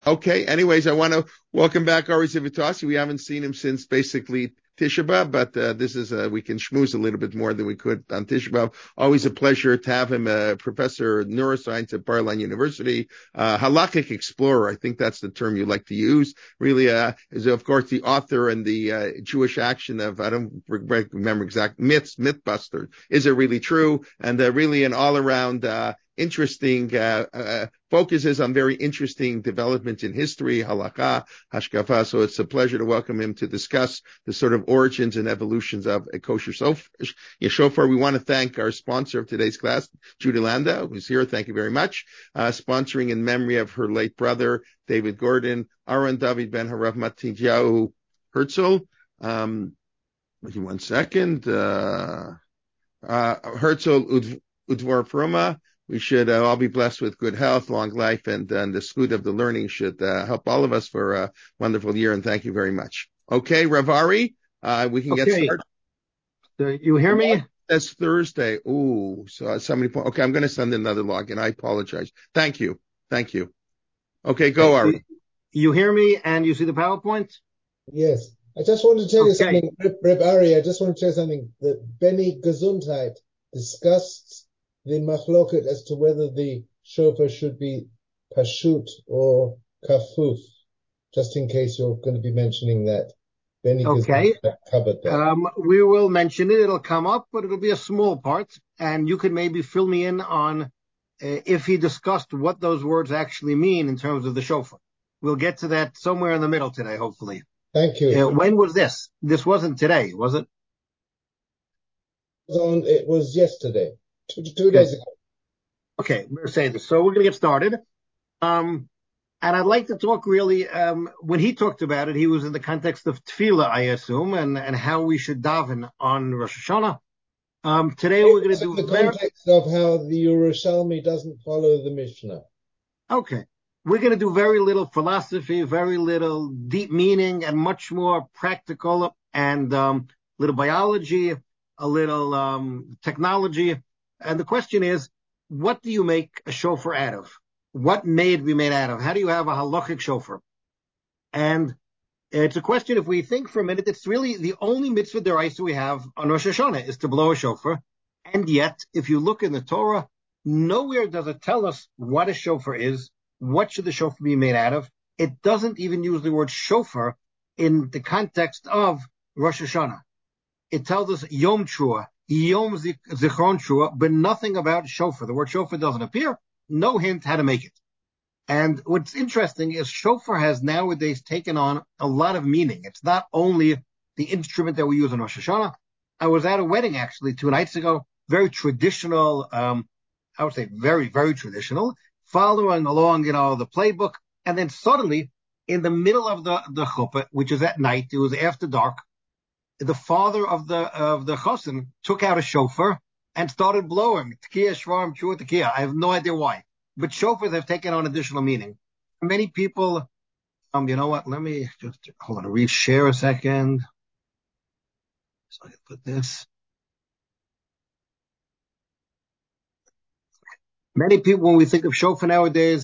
Okay. Anyways, I want to welcome back Ari Zivitasi. We haven't seen him since basically Tisha B'Av, but this is we can schmooze a little bit more than we could on Tisha B'Av. Always a pleasure to have him, a professor of neuroscience at Bar-Ilan University, halakhic explorer. I think that's the term you like to use. Really, is of course the author and the Jewish action of I don't remember exact Mythbusters. Is it really true? And really an all around. Interesting focuses on very interesting developments in history, halakha, hashkafa. So it's a pleasure to welcome him to discuss the sort of origins and evolutions of a kosher shofar. We want to thank our sponsor of today's class, Judy Landau, who's here. Thank you very much. Sponsoring in memory of her late brother, David Gordon, Aaron David Ben Harav Matidyahu Herzl. One second. Herzl Udvar Fruma. We should all be blessed with good health, long life, and the scoot of the learning should help all of us for a wonderful year. And thank you very much. Okay, Ravari, we can get started. You hear me? That's Thursday. Ooh, so somebody. Okay, I'm going to send another login. I apologize. Thank you. Okay, go, Ari. You hear me and you see the PowerPoint? Yes. I just want to tell you something, Reb Ari. I just want to tell you something. That Benny Gesundheit discussed the machloket as to whether the shofar should be pashut or kafuf, just in case you're going to be mentioning that. Benny Okay. Covered that. We will mention it. It'll come up, but it'll be a small part. And you could maybe fill me in on if he discussed what those words actually mean in terms of the shofar. We'll get to that somewhere in the middle today, hopefully. Thank you. When was this? This wasn't today, was it? It was yesterday. 2 days ago. Okay, Mercedes. So we're going to get started. And I'd like to talk really, when he talked about it, he was in the context of tefillah, I assume, and how we should daven on Rosh Hashanah. Today we're going to do the context of how the Yerushalmi doesn't follow the Mishnah. Okay. We're going to do very little philosophy, very little deep meaning, and much more practical and little biology, a little technology. And the question is, what do you make a shofar out of? What may it be made out of? How do you have a halachic shofar? And it's a question, if we think for a minute, it's really the only mitzvah deraisa we have on Rosh Hashanah is to blow a shofar. And yet, if you look in the Torah, nowhere does it tell us what a shofar is, what should the shofar be made out of. It doesn't even use the word shofar in the context of Rosh Hashanah. It tells us Yom Trua, Yom Zichron Trua, but nothing about shofar. The word shofar doesn't appear. No hint how to make it. And what's interesting is shofar has nowadays taken on a lot of meaning. It's not only the instrument that we use on Rosh Hashanah. I was at a wedding actually 2 nights ago, very traditional, I would say very, very traditional, following along, the playbook. And then suddenly, in the middle of the chuppah, which is at night, it was after dark, the father of the chosin took out a shofar and started blowing. Tekiah, shvarm, trua, tekiah. I have no idea why. But shofars have taken on additional meaning. Many people, you know what? Let me just hold on. Reshare a second. So I can put this. Many people, when we think of shofar nowadays,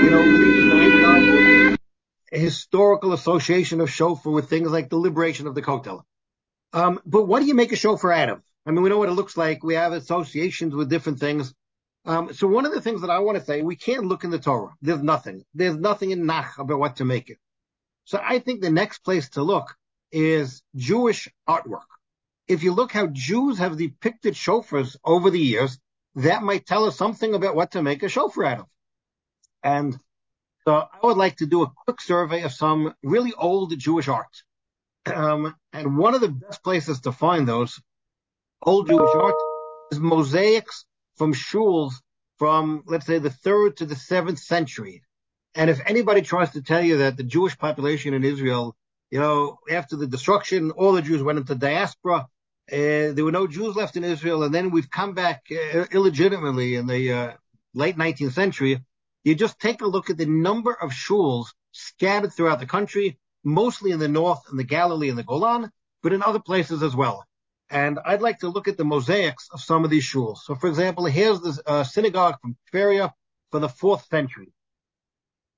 a historical association of shofar with things like the liberation of the Kotel. But what do you make a shofar out of? I mean, we know what it looks like. We have associations with different things. So one of the things that I want to say, we can't look in the Torah. There's nothing in Nach about what to make it. So I think the next place to look is Jewish artwork. If you look how Jews have depicted shofars over the years, that might tell us something about what to make a shofar out of. And so I would like to do a quick survey of some really old Jewish art. And one of the best places to find those old Jewish art is mosaics from shuls from, let's say, the 3rd to the 7th century. And if anybody tries to tell you that the Jewish population in Israel, after the destruction, all the Jews went into diaspora, there were no Jews left in Israel, and then we've come back illegitimately in the late 19th century, you just take a look at the number of shuls scattered throughout the country, mostly in the north, in the Galilee and the Golan, but in other places as well. And I'd like to look at the mosaics of some of these shuls. So, for example, here's the synagogue from Tveria from the 4th century.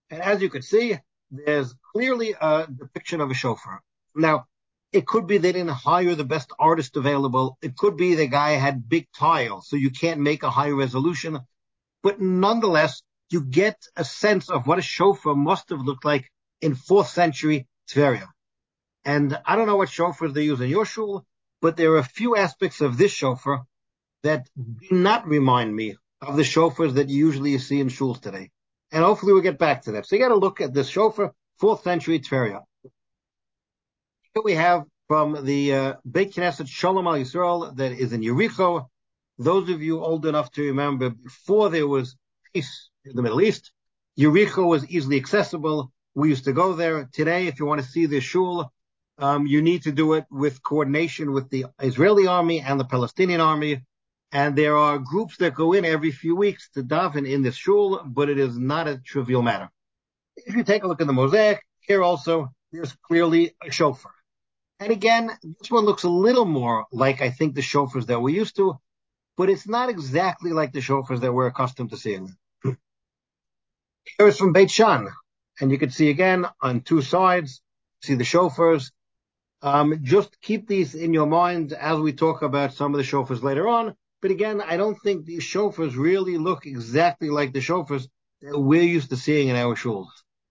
And as you can see, there's clearly a depiction of a shofar. Now, it could be they didn't hire the best artist available. It could be the guy had big tiles, so you can't make a high resolution. But nonetheless, you get a sense of what a shofar must have looked like in 4th century Tveria. And I don't know what shofars they use in your shul, but there are a few aspects of this shofar that do not remind me of the shofars that you usually see in shuls today. And hopefully we'll get back to that. So you got to look at this shofar, 4th century Tveria. Here we have from the Beit Knesset Shalom Al Yisrael that is in Yericho. Those of you old enough to remember, before there was peace in the Middle East, Yericho was easily accessible. We used to go there. Today, if you want to see the shul, you need to do it with coordination with the Israeli army and the Palestinian army. And there are groups that go in every few weeks to daven in this shul, but it is not a trivial matter. If you take a look at the mosaic, here also, there's clearly a shofar. And again, this one looks a little more like, I think, the shofars that we're used to, but it's not exactly like the shofars that we're accustomed to seeing. Here is from Beit Shan, and you can see again on 2 sides, see the shofars. Just keep these in your mind as we talk about some of the shofars later on. But again, I don't think these shofars really look exactly like the shofars that we're used to seeing in our shuls.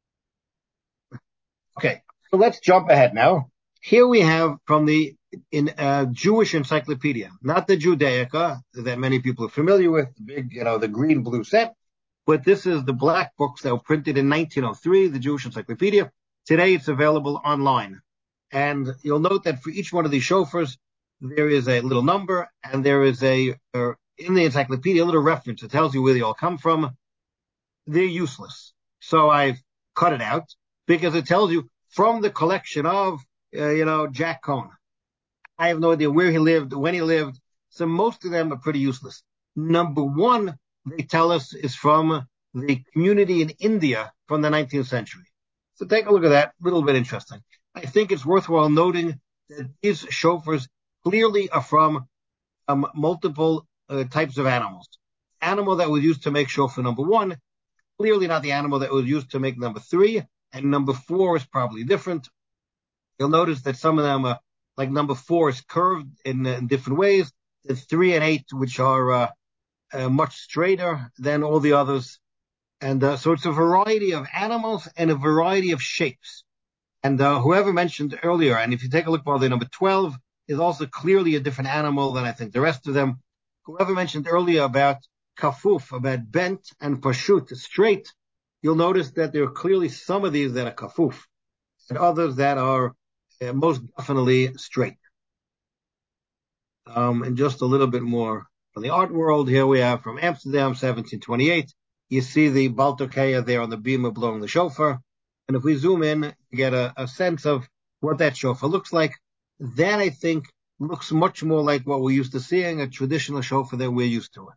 Okay, so let's jump ahead now. Here we have from the Jewish encyclopedia, not the Judaica that many people are familiar with, the big, the green-blue set, but this is the black books that were printed in 1903, the Jewish encyclopedia. Today it's available online. And you'll note that for each one of these shofars, there is a little number, and there is in the encyclopedia, a little reference. It tells you where they all come from. They're useless. So I've cut it out because it tells you from the collection of, Jack Cohn. I have no idea where he lived, when he lived. So most of them are pretty useless. Number 1, they tell us, is from the community in India from the 19th century. So take a look at that. A little bit interesting. I think it's worthwhile noting that these shofars clearly are from multiple types of animals. Animal that was used to make shofar number 1, clearly not the animal that was used to make number 3, and number 4 is probably different. You'll notice that some of them are, like number 4 is curved in different ways. The 3 and 8, which are much straighter than all the others. And so it's a variety of animals and a variety of shapes. And whoever mentioned earlier, and if you take a look by the number 12, is also clearly a different animal than I think the rest of them. Whoever mentioned earlier about kafuf, about bent and pashut, straight, you'll notice that there are clearly some of these that are kafuf and others that are most definitely straight. And just a little bit more from the art world. Here we have from Amsterdam, 1728. You see the Baltokeia there on the bima blowing the shofar. And if we zoom in, you get a sense of what that shofar looks like. That, I think, looks much more like what we're used to seeing, a traditional shofar that we're used to.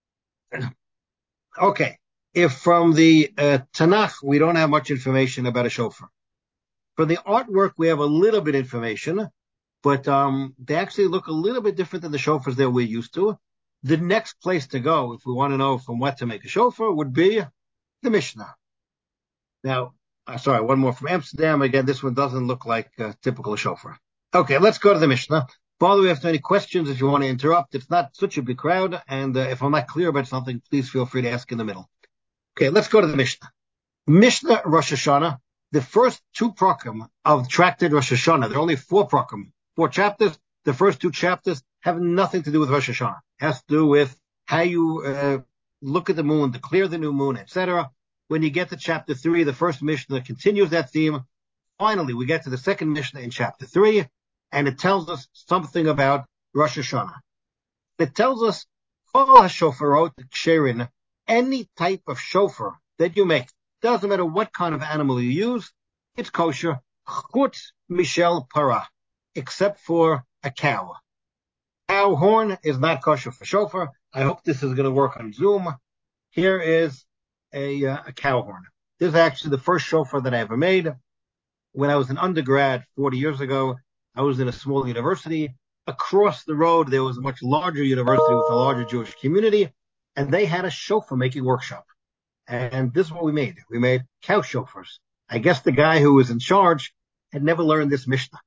Okay, if from the Tanakh, we don't have much information about a shofar. For the artwork, we have a little bit of information, but they actually look a little bit different than the shofars that we're used to. The next place to go, if we want to know from what to make a shofar, would be the Mishnah. Now, sorry, one more from Amsterdam. Again, this one doesn't look like a typical shofar. Okay, let's go to the Mishnah. By the way, if there are any questions, if you want to interrupt, it's not such a big crowd, and if I'm not clear about something, please feel free to ask in the middle. Okay, let's go to the Mishnah. Mishnah Rosh Hashanah, the first 2 prakim of tractate Rosh Hashanah. There are only 4 prakim, 4 chapters. The first 2 chapters have nothing to do with Rosh Hashanah. It has to do with how you look at the moon, declare the new moon, etc. When you get to chapter 3, the first Mishnah continues that theme. Finally, we get to the second Mishnah in chapter 3, and it tells us something about Rosh Hashanah. It tells us, Kol HaShofarot Ksherin, any type of shofar that you make, doesn't matter what kind of animal you use, it's kosher, chutz mishel para, except for a cow. Cow horn is not kosher for shofar. I hope this is going to work on Zoom. Here is a cow horn. This is actually the first shofar that I ever made. When I was an undergrad 40 years ago, I was in a small university. Across the road, there was a much larger university with a larger Jewish community, and they had a shofar making workshop. And this is what we made. We made cow shofars. I guess the guy who was in charge had never learned this Mishnah.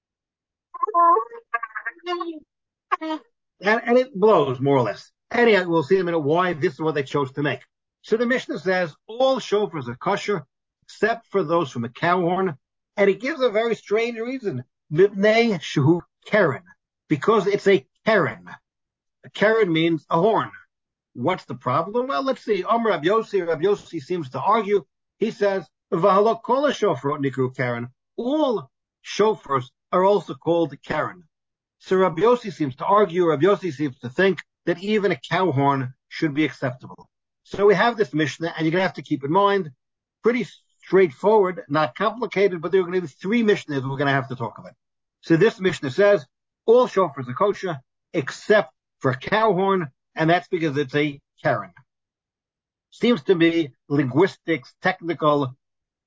And it blows, more or less. Anyhow, we'll see in a minute why this is what they chose to make. So the Mishnah says all shofars are kosher, except for those from a cow horn. And it gives a very strange reason. Mipnei shehu keren. Because it's a keren. A keren means a horn. What's the problem? Well, let's see. Rabbi Yossi seems to argue. He says, V'halok kol shofar nikru keren. All shofars are also called keren. So Rabbi Yossi seems to argue, Rabbi Yossi seems to think that even a cow horn should be acceptable. So we have this Mishnah, and you're going to have to keep in mind, pretty straightforward, not complicated, but there are going to be three Mishnahs we're going to have to talk about. So this Mishnah says, all shofars are kosher, except for a cow horn, and that's because it's a keren. Seems to be linguistics, technical,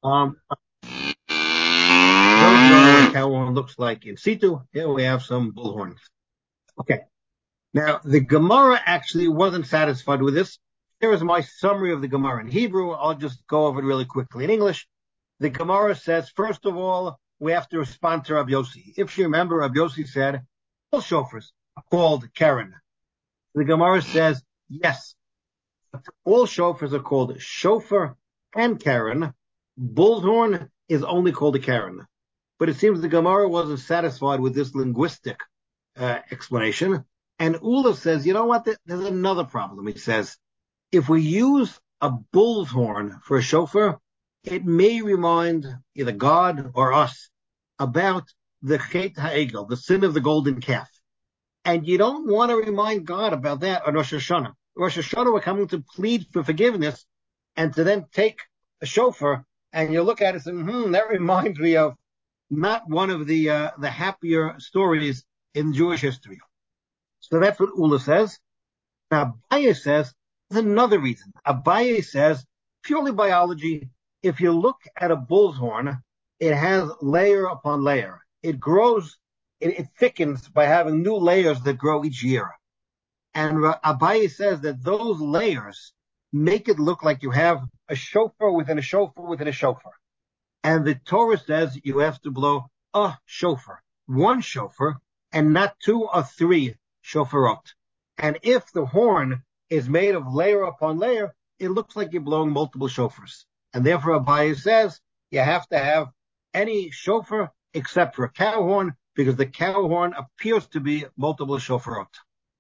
don't know what cow horn looks like in situ. Here we have some bull horns. Okay. Now, the Gemara actually wasn't satisfied with this. Here is my summary of the Gemara in Hebrew. I'll just go over it really quickly in English. The Gemara says, first of all, we have to respond to Rabbi Yossi. If you remember, Rabbi Yossi said, all shofars are called keren. The Gemara says, yes, all shofars are called shofar and keren. Bull's horn is only called a keren. But it seems the Gemara wasn't satisfied with this linguistic explanation. And Ula says, you know what? There's another problem. He says, if we use a bull's horn for a shofar, it may remind either God or us about the Chet HaEgel, the sin of the golden calf. And you don't want to remind God about that on Rosh Hashanah. Rosh Hashanah, we're coming to plead for forgiveness and to then take a shofar and you look at it and say, that reminds me of not one of the happier stories in Jewish history. So that's what Ula says. Now, Abaye says, there's another reason. Abaye says, purely biology, if you look at a bull's horn, it has layer upon layer. It grows, it thickens by having new layers that grow each year. And Abaye says that those layers make it look like you have a shofar within a shofar within a shofar. And the Torah says you have to blow a shofar, one shofar, and not two or three shofarot. And if the horn is made of layer upon layer, it looks like you're blowing multiple shofars. And therefore Abaye says you have to have any shofar except for a cow horn, because the cow horn appears to be multiple shofarot.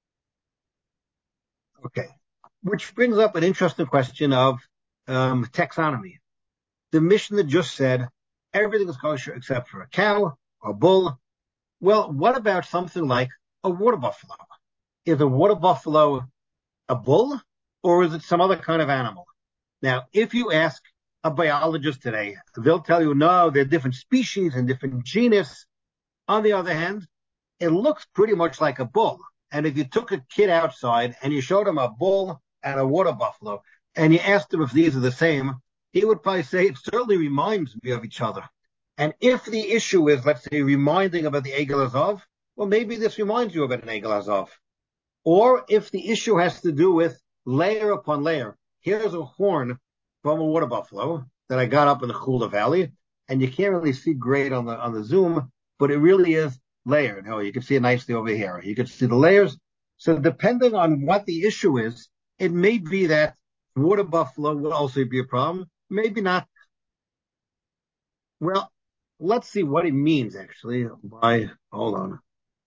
Okay. Which brings up an interesting question of taxonomy. The Mishnah just said everything is kosher except for a cow or bull. Well, what about something like a water buffalo? Is a water buffalo a bull or is it some other kind of animal? Now, if you ask a biologist today, they'll tell you, no, they're different species and different genus. On the other hand, it looks pretty much like a bull. And if you took a kid outside and you showed him a bull and a water buffalo and you asked him if these are the same, he would probably say, it certainly reminds me of each other. And if the issue is, let's say, reminding about the Egel Azov, well, maybe this reminds you about an Egel Azov. Or if the issue has to do with layer upon layer, here's a horn from a water buffalo that I got up in the Chula Valley, and you can't really see great on the zoom, but it really is layered. Oh, you can see it nicely over here. You can see the layers. So depending on what the issue is, it may be that water buffalo will also be a problem. Maybe not. Well, let's see what it means actually. Hold on.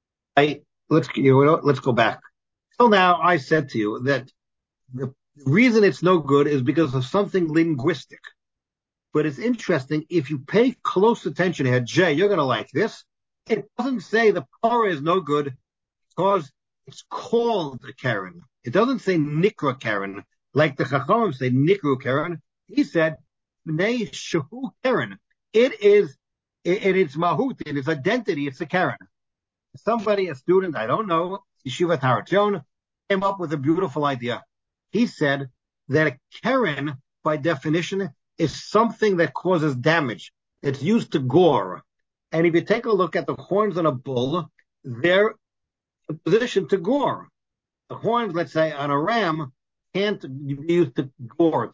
Let's go back. So now I said to you that the reason it's no good is because of something linguistic. But it's interesting, if you pay close attention here, Jay, you're going to like this. It doesn't say the Torah is no good because it's called a keren. It doesn't say nikra keren, like the Chachamim say nikru keren. He said, Bnei shehu keren. It is, in its mahut, in its identity, it's a keren. Somebody, a student, I don't know, Yeshivat Har Etzion, came up with a beautiful idea. He said that a keren, by definition, is something that causes damage. It's used to gore. And if you take a look at the horns on a bull, they're in position to gore. The horns, let's say, on a ram, can't be used to gore, to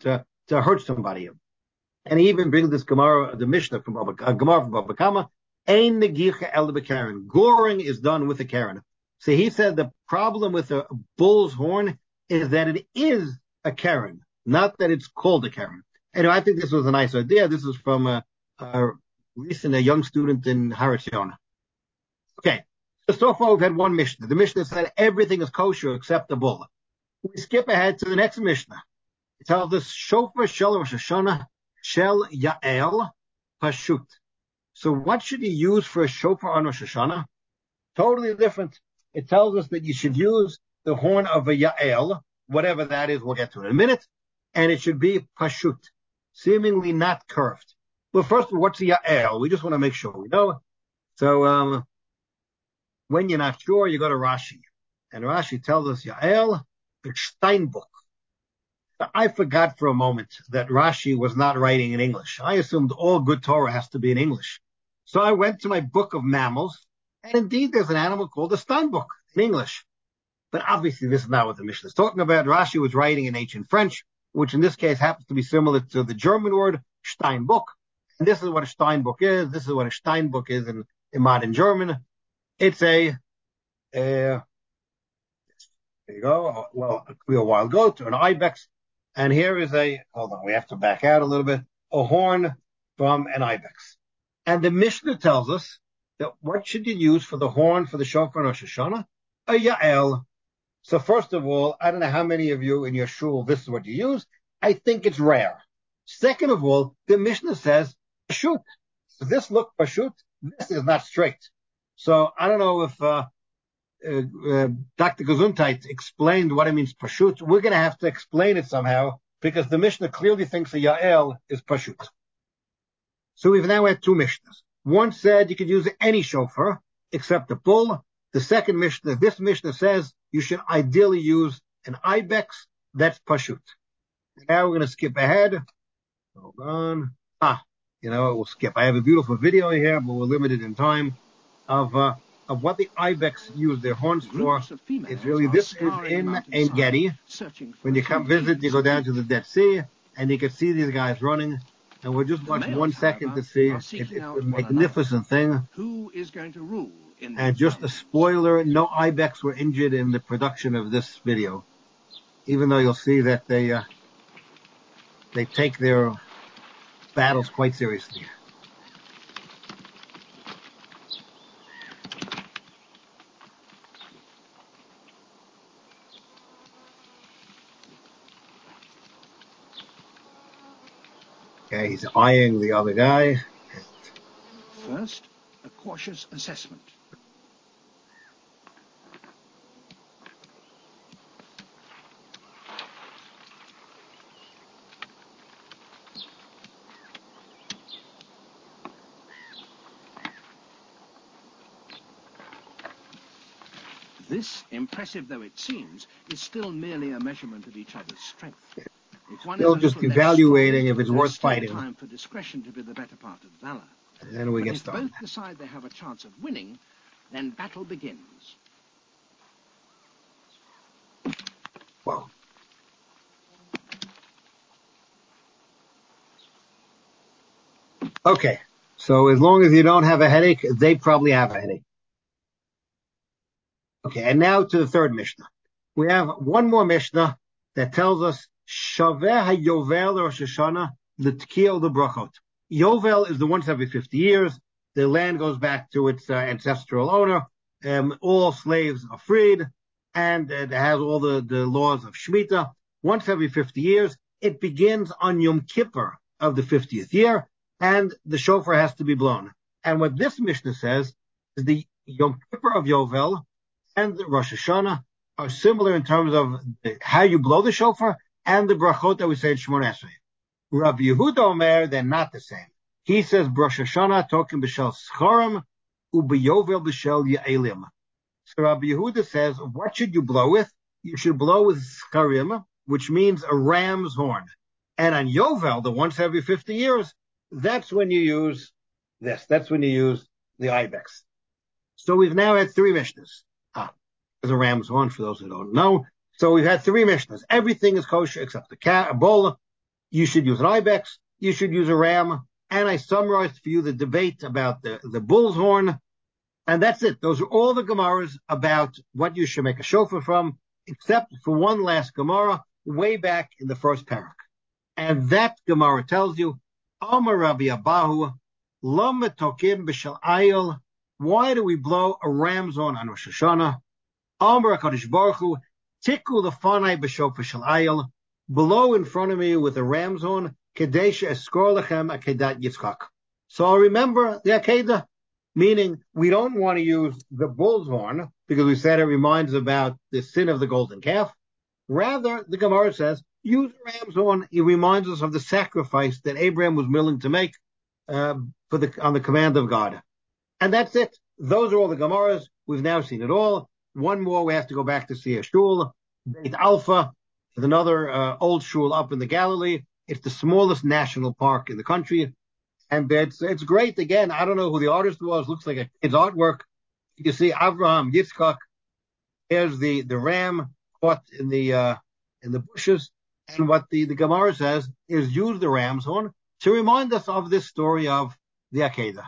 to hurt somebody. And he even brings this Gemara, the Mishnah from Gemara from Baba Kama, Ein negicha el b'karen. Goring is done with a karen. So he said the problem with a bull's horn is that it is a karen, not that it's called a karen. Anyway, I think this was a nice idea. This is from a young student in Harachiona. Okay, so far we've had one Mishnah. The Mishnah said everything is kosher except the bull. We skip ahead to the next Mishnah. It tells us shofar shel Rosh Hashanah shel Yael pashut. So what should you use for a shofar on Rosh Hashanah? Totally different. It tells us that you should use the horn of a Yael, whatever that is, we'll get to it in a minute, and it should be pashut, seemingly not curved. Well, first of all, what's a Yael? We just want to make sure we know. So when you're not sure, you go to Rashi. And Rashi tells us Yael, it's Steinbock. I forgot for a moment that Rashi was not writing in English. I assumed all good Torah has to be in English. So I went to my book of mammals, and indeed there's an animal called a Steinbock in English. But obviously this is not what the Mishnah is talking about. Rashi was writing in ancient French, which in this case happens to be similar to the German word Steinbock. And this is what a Steinbock is. This is what a Steinbock is in modern German. It's there you go. Well, a wild goat or an ibex. And here is hold on, we have to back out a little bit, a horn from an ibex. And the Mishnah tells us that what should you use for the horn for the shofar and Rosh Hashanah? A Yael. So first of all, I don't know how many of you in your shul, this is what you use. I think it's rare. Second of all, the Mishnah says, pashut. Does this look pashut? This is not straight. So I don't know if Dr. Gesundheit explained what it means pashut. We're going to have to explain it somehow because the Mishnah clearly thinks a Yael is pashut. So we've now had two Mishnahs. One said you could use any shofar except the bull. The second Mishnah, this Mishnah says you should ideally use an ibex. That's pashut. Now we're going to skip ahead. Hold on. We'll skip. I have a beautiful video here, but we're limited in time of what the ibex use their horns for. It's really, this is in Ein Gedi. When you come visit, you go down to the Dead Sea, and you can see these guys running. And we'll just watch 1 second to see. It's a magnificent thing. Who is going to rule in and just a spoiler, no ibex were injured in the production of this video. Even though you'll see that they take their battles quite seriously. Okay, he's eyeing the other guy. First, a cautious assessment. This, impressive though it seems, is still merely a measurement of each other's strength. If one Still just evaluating strong, if it's worth fighting. Time for discretion to be the better part of valor. And then we get started. If both decide they have a chance of winning, then battle begins. Wow. Okay, so as long as you don't have a headache, they probably have a headache. Okay, and now to the third Mishnah. We have one more Mishnah that tells us Shaveh HaYovel Rosh Hashanah L'Tkiyah L'Brachot. Yovel is the once every 50 years. The land goes back to its ancestral owner. All slaves are freed, and it has all the laws of Shemitah. Once every 50 years, it begins on Yom Kippur of the 50th year, and the shofar has to be blown. And what this Mishnah says is the Yom Kippur of Yovel and the Rosh Hashanah are similar in terms of how you blow the shofar and the brachot that we say in Shemona Esrei. Rabbi Yehuda Omer, they're not the same. He says Rosh Hashanah talking b'shel scharim u'b'yovel b'shel ya'elim. So Rabbi Yehuda says, what should you blow with? You should blow with scharim, which means a ram's horn. And on Yovel, the once every 50 years, that's when you use this. That's when you use the ibex. So we've now had three Mishnahs. There's a ram's horn for those who don't know. So we've had three Mishnahs. Everything is kosher except the bull. you should use an ibex, you should use a ram, and I summarized for you the debate about the bull's horn, and that's it. Those are all the Gemaras about what you should make a shofar from, except for one last Gemara way back in the first parak. And that Gemara tells you, Amar Rabbi Abahu, Lam tokim b'shel ayil. Why do we blow a ram's horn on Rosh Hashanah? Amar HaKadosh Baruch Hu, Tiku lefanai b'shofar shel ayil. Blow in front of me with a ram's horn, Kadesh eskor lechem akedat Yitzchak. So remember the Akedah, meaning we don't want to use the bull's horn because we said it reminds about the sin of the golden calf. Rather, the Gemara says, use a ram's horn. It reminds us of the sacrifice that Abraham was willing to make on the command of God. And that's it. Those are all the Gemaras. We've now seen it all. One more, we have to go back to see a shul, Beit Alpha. There's another old shul up in the Galilee. It's the smallest national park in the country. And it's great. Again, I don't know who the artist was. Looks like a kid's artwork. You see Abraham, Yitzchak. There's the ram caught in the bushes. And what the Gemara says is use the ram's horn to remind us of this story of the Akedah.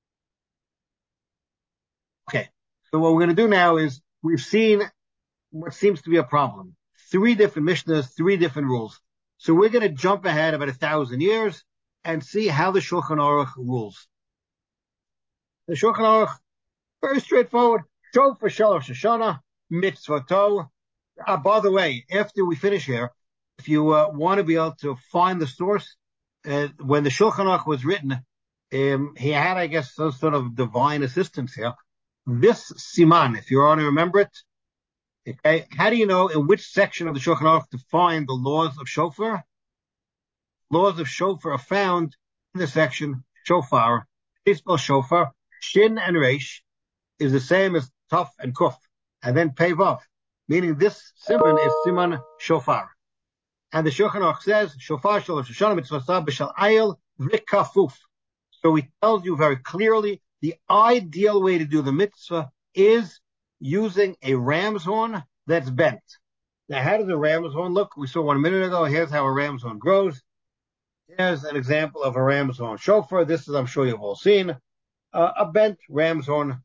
Okay. So what we're going to do now is we've seen what seems to be a problem. 3 different Mishnahs, 3 different rules. So we're going to jump ahead about 1,000 years and see how the Shulchan Aruch rules. The Shulchan Aruch, very straightforward. Shofar shel Rosh Hashanah, mitzvato. By the way, after we finish here, if you want to be able to find the source, when the Shulchan Aruch was written, he had, I guess, some sort of divine assistance here. This siman, if you want to remember it, okay, how do you know in which section of the Shulchan Aruch to find the laws of shofar? Laws of shofar are found in the section shofar. Spell shofar, shin and reish is the same as taf and kuf, and then pei vav, meaning this siman is siman shofar. And the Shulchan Aruch says shofar shel Rosh Hashanah mitzvah b'shel ayil v'kafuf. So he tells you very clearly the ideal way to do the mitzvah is using a ram's horn that's bent. Now, how does a ram's horn look? We saw 1 minute ago. Here's how a ram's horn grows. Here's an example of a ram's horn shofar. This is, I'm sure you've all seen, a bent ram's horn.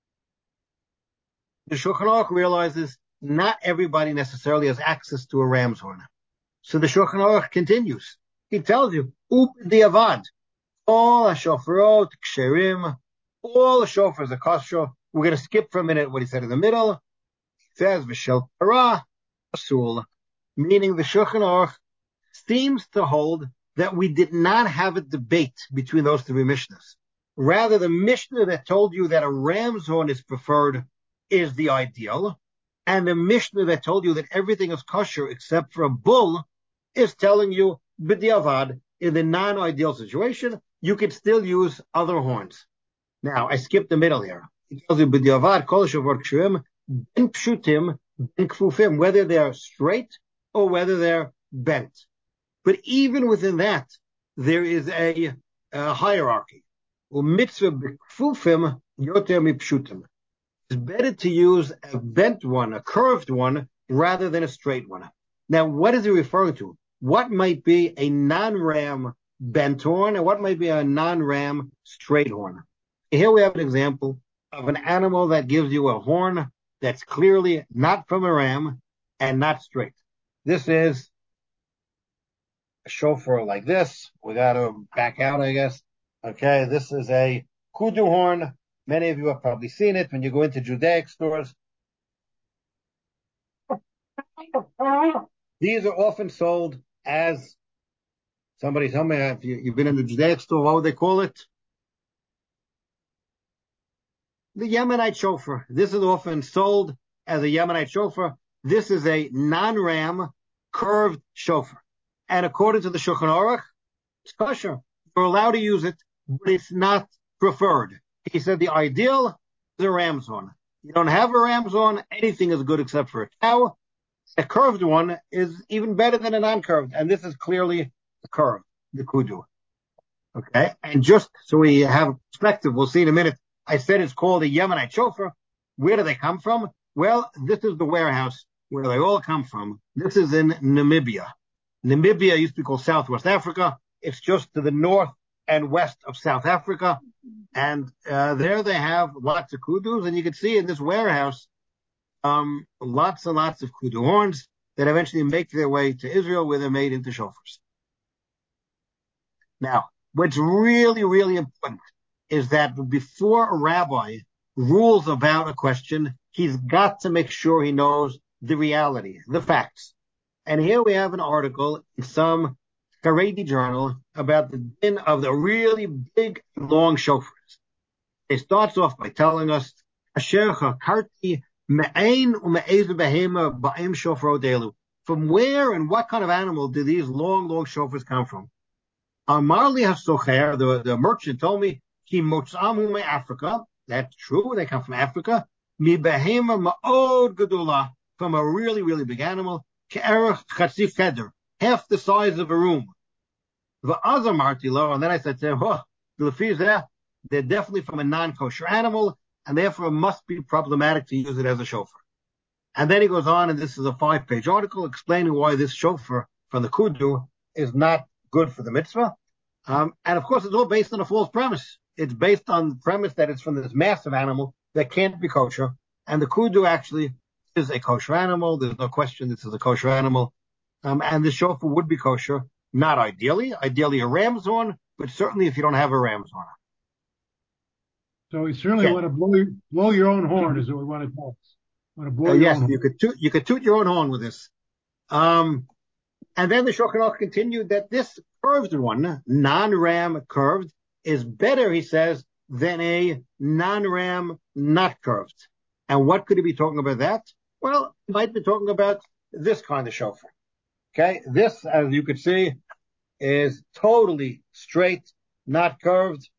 The Shulchan Aruch realizes not everybody necessarily has access to a ram's horn. So the Shulchan Aruch continues. He tells you, diavad, all the shofarot, ksherim, all the shofars are kosher. We're going to skip for a minute what he said in the middle. He says, v'shel para asul, meaning the Shulchan Aruch seems to hold that we did not have a debate between those 3 Mishnahs. Rather, the Mishnah that told you that a ram's horn is preferred is the ideal, and the Mishnah that told you that everything is kosher except for a bull is telling you, b'diavad, in the non-ideal situation, you could still use other horns. Now, I skipped the middle here. It tells you, b'diavad, kol shavar kshurim, ben pshutim, ben kfufim, whether they're straight or whether they're bent. But even within that, there is a hierarchy. Mitzvah b'kfufim yoter mipshutim. It's better to use a bent one, a curved one, rather than a straight one. Now, what is he referring to? What might be a non-ram bent horn and what might be a non-ram straight horn? Here we have an example of an animal that gives you a horn that's clearly not from a ram and not straight. This is a shofar like this. We got to back out, I guess. Okay, this is a kudu horn. Many of you have probably seen it when you go into Judaic stores. These are often sold as, somebody tell me if you've been in the Judaic store, what would they call it? The Yemenite shofar. This is often sold as a Yemenite shofar. This is a non-ram curved shofar. And according to the Shulchan Aruch, it's kosher. You're allowed to use it, but it's not preferred. He said the ideal is a ram's horn. You don't have a ram's horn, anything is good except for a cow. A curved one is even better than a non-curved, and this is clearly the curved, the kudu. Okay, and just so we have perspective, we'll see in a minute. I said it's called a Yemenite shofar. Where do they come from? Well, this is the warehouse where they all come from. This is in Namibia. Namibia used to be called Southwest Africa. It's just to the north and west of South Africa. And there they have lots of kudus. And you can see in this warehouse lots and lots of kudu horns that eventually make their way to Israel, where they're made into shofars. Now, what's really, really important is that before a rabbi rules about a question, he's got to make sure he knows the reality, the facts. And here we have an article in some Haredi journal about the din of the really big, long shofars. It starts off by telling us, from where and what kind of animal do these long, long shofars come from? Amarli HaSocher, the merchant told me, Ki motz'amu Africa. That's true, they come from Africa. Mi behema ma'od gedula, from a really, really big animal. Ke'erech chatzif cheder, half the size of a room. V'az amarti lo, and then I said to him, they're definitely from a non-kosher animal, and therefore it must be problematic to use it as a shofar. And then he goes on, and this is a 5-page article explaining why this shofar from the kudu is not good for the mitzvah. And of course, it's all based on a false premise. It's based on the premise that it's from this massive animal that can't be kosher. And the kudu actually is a kosher animal. There's no question this is a kosher animal. And the shofar would be kosher, not ideally a ram's horn, but certainly if you don't have a ram's horn. So we certainly want to blow your own horn is what we want to tell us. Want to blow your own horn. You could toot your own horn with this. And then the Shulchan Aruch continued that this curved one, non-ram curved, is better, he says, than a non-ram not curved. And what could he be talking about that? Well, he might be talking about this kind of shofar. Okay, this, as you could see, is totally straight, not curved.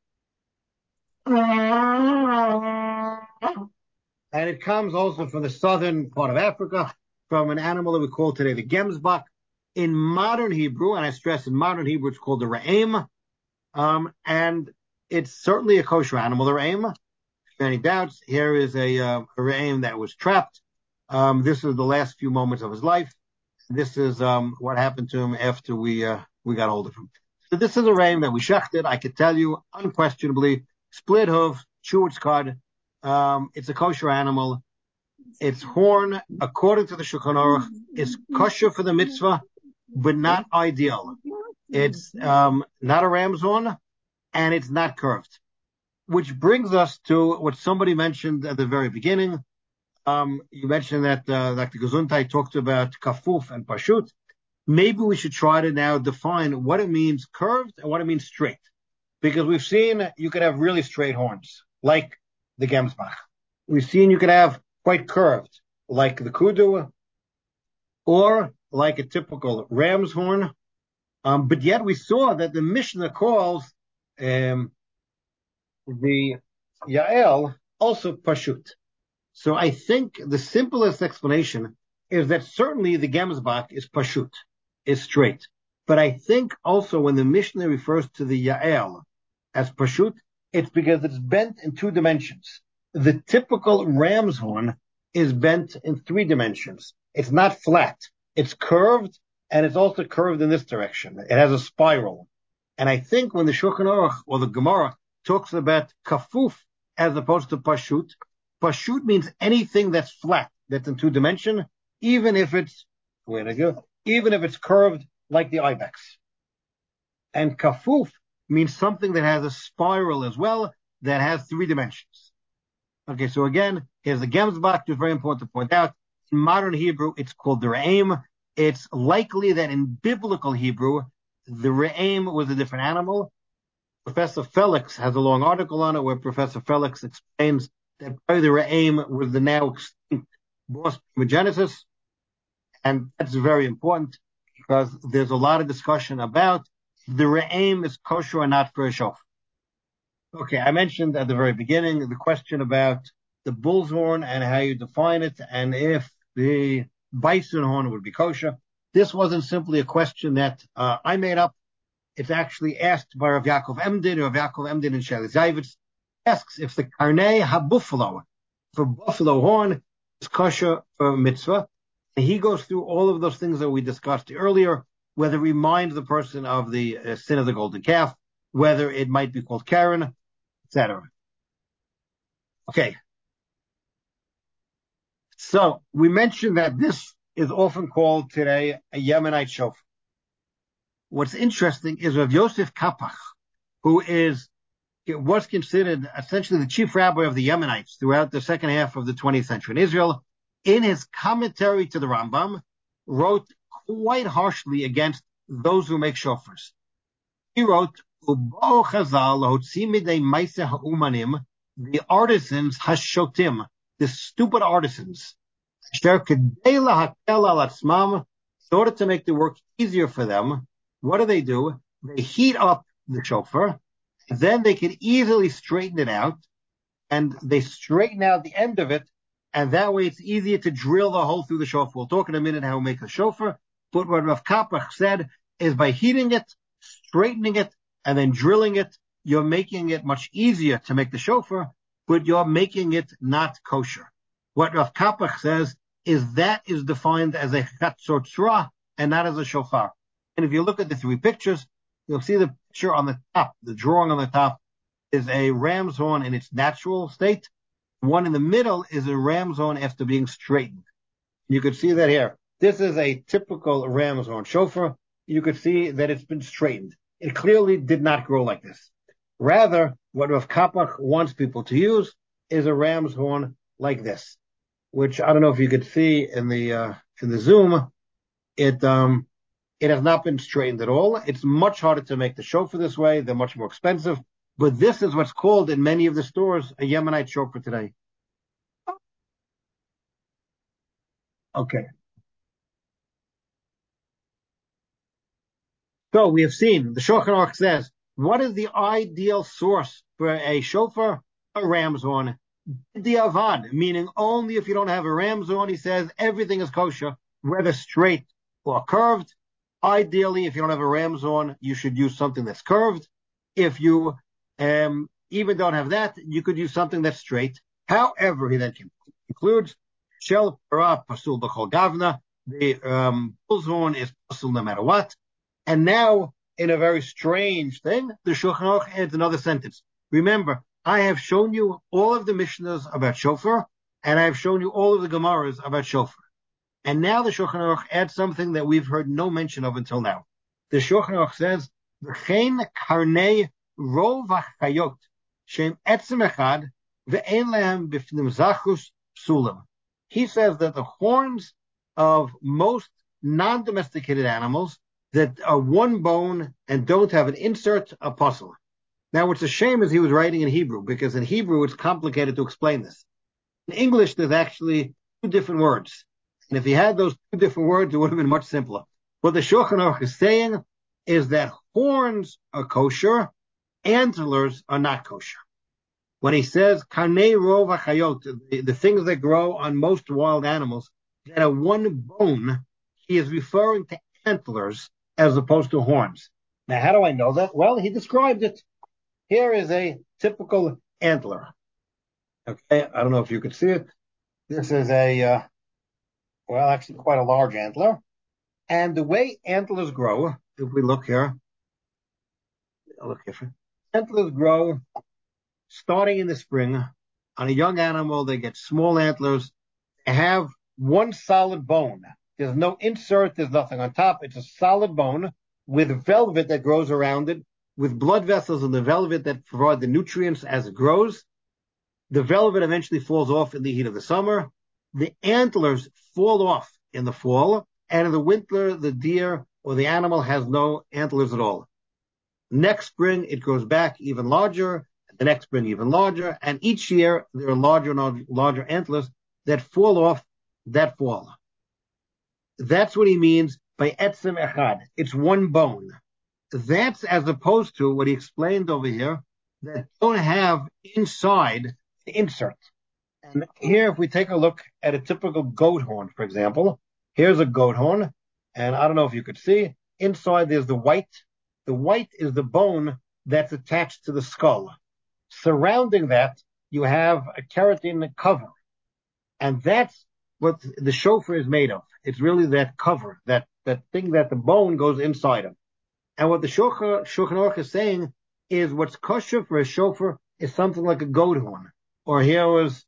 And it comes also from the southern part of Africa, from an animal that we call today the gemsbok. In modern Hebrew, and I stress in modern Hebrew, it's called the re'em. And it's certainly a kosher animal, the re'em. Any doubts? Here is a re'em that was trapped. This is the last few moments of his life. This is what happened to him after we got hold of him. So this is a re'em that we shechted. I could tell you unquestionably, split hoof, chewed cud. It's a kosher animal. Its horn, according to the Shulchan Aruch, is kosher for the mitzvah, but not ideal. It's not a ram's horn, and it's not curved. Which brings us to what somebody mentioned at the very beginning. You mentioned that Dr. Gesundheit talked about kafuf and pashut. Maybe we should try to now define what it means curved and what it means straight. Because we've seen you could have really straight horns, like the gemsbok. We've seen you could have quite curved, like the kudu, or like a typical ram's horn. But yet we saw that the Mishnah calls the Yael also pashut. So I think the simplest explanation is that certainly the gemsbok is pashut, is straight. But I think also when the Mishnah refers to the Yael as pashut, it's because it's bent in 2 dimensions. The typical ram's horn is bent in 3 dimensions. It's not flat. It's curved, and it's also curved in this direction. It has a spiral. And I think when the Shulchan Aruch or the Gemara talks about kafuf as opposed to pashut, pashut means anything that's flat, that's in 2 dimensions, even if it's curved like the ibex. And kafuf means something that has a spiral as well, that has 3 dimensions. Okay, so again, here's the gemsbok. It's very important to point out. In modern Hebrew, it's called the re'em. It's likely that in biblical Hebrew, the re'em was a different animal. Professor Felix has a long article on it where Professor Felix explains that probably the re'em was the now extinct Bos Primogenesis. And that's very important because there's a lot of discussion about the re'em is kosher or not for a shofar. Okay, I mentioned at the very beginning the question about the bull's horn and how you define it, and if the bison horn would be kosher. This wasn't simply a question that I made up. It's actually asked by Rav Yaakov Emden. Rav Yaakov Emden in Sheli Zayvitz asks if the karnei habuffalo, for buffalo horn, is kosher for mitzvah. And he goes through all of those things that we discussed earlier, whether it reminds the person of the sin of the golden calf, whether it might be called Karen, etc. Okay. So we mentioned that this is often called today a Yemenite shofar. What's interesting is Rav Yosef Kapach, who was considered essentially the chief rabbi of the Yemenites throughout the second half of the 20th century in Israel, in his commentary to the Rambam, wrote quite harshly against those who make shofars. He wrote, "Uba'o Chazal hotzi midei ma'aseh ha'umanim," the artisans hashotim, the stupid artisans, asher kedei lahakel al atzmam, in order to make the work easier for them. What do? They heat up the shofar, then they can easily straighten it out, and they straighten out the end of it, and that way it's easier to drill the hole through the shofar. We'll talk in a minute how we make a shofar, but what Rav Kapach said is by heating it, straightening it, and then drilling it, you're making it much easier to make the shofar, but you're making it not kosher. What Rav Kapach says is that is defined as a chatzotzra and not as a shofar. And if you look at the three pictures, you'll see the picture on the top, the drawing on the top is a ram's horn in its natural state. The one in the middle is a ram's horn after being straightened. You could see that here. This is a typical ram's horn shofar. You could see that it's been straightened. It clearly did not grow like this. Rather, what Rav Kapach wants people to use is a ram's horn like this, which I don't know if you could see in the zoom. It has not been straightened at all. It's much harder to make the shofar this way. They're much more expensive. But this is what's called in many of the stores a Yemenite shofar today. Okay. So we have seen, the Shulchan Aruch says, what is the ideal source for a shofar? A ram's horn. Diavad, meaning only if you don't have a ram's horn, he says, everything is kosher, whether straight or curved. Ideally, if you don't have a ram's horn, you should use something that's curved. If you even don't have that, you could use something that's straight. However, he then concludes, Shel para pasul b'chol gavna, the bull's horn is pasul no matter what. And now, in a very strange thing, the Shulchan Aruch adds another sentence. Remember, I have shown you all of the Mishnahs about shofar, and I have shown you all of the Gemaras about shofar. And now the Shulchan Aruch adds something that we've heard no mention of until now. The Shulchan Aruch says, "V'chein karnei rov hachayot shem etzem echad ve'en lehem b'fnim zachus psulim." He says that the horns of most non-domesticated animals that are one bone and don't have an insert are pasul. Now, what's a shame is he was writing in Hebrew, because in Hebrew it's complicated to explain this. In English, there's actually two different words. And if he had those two different words, it would have been much simpler. What the Shulchan Aruch is saying is that horns are kosher, antlers are not kosher. When he says, Karnei rov hachayot, the things that grow on most wild animals that are one bone, he is referring to antlers as opposed to horns. Now, how do I know that? Well, he described it. Here is a typical antler. Okay, I don't know if you could see it. This is actually quite a large antler. And the way antlers grow, if we look here, antlers grow starting in the spring. On a young animal, they get small antlers. They have one solid bone. There's no insert, there's nothing on top. It's a solid bone with velvet that grows around it, with blood vessels in the velvet that provide the nutrients as it grows. The velvet eventually falls off in the heat of the summer. The antlers fall off in the fall, and in the winter, the deer or the animal has no antlers at all. Next spring, it grows back even larger, the next spring even larger, and each year there are larger and larger antlers that fall off that fall. That's what he means by etzem echad. It's one bone. That's as opposed to what he explained over here, that don't have inside the insert. And here, if we take a look at a typical goat horn, for example, here's a goat horn, and I don't know if you could see, inside there's the white. The white is the bone that's attached to the skull. Surrounding that, you have a keratin cover. And that's what the shofar is made of. It's really that cover, that that thing that the bone goes inside of. And what the Shulchan Aruch is saying is what's kosher for a shofar is something like a goat horn. Or here was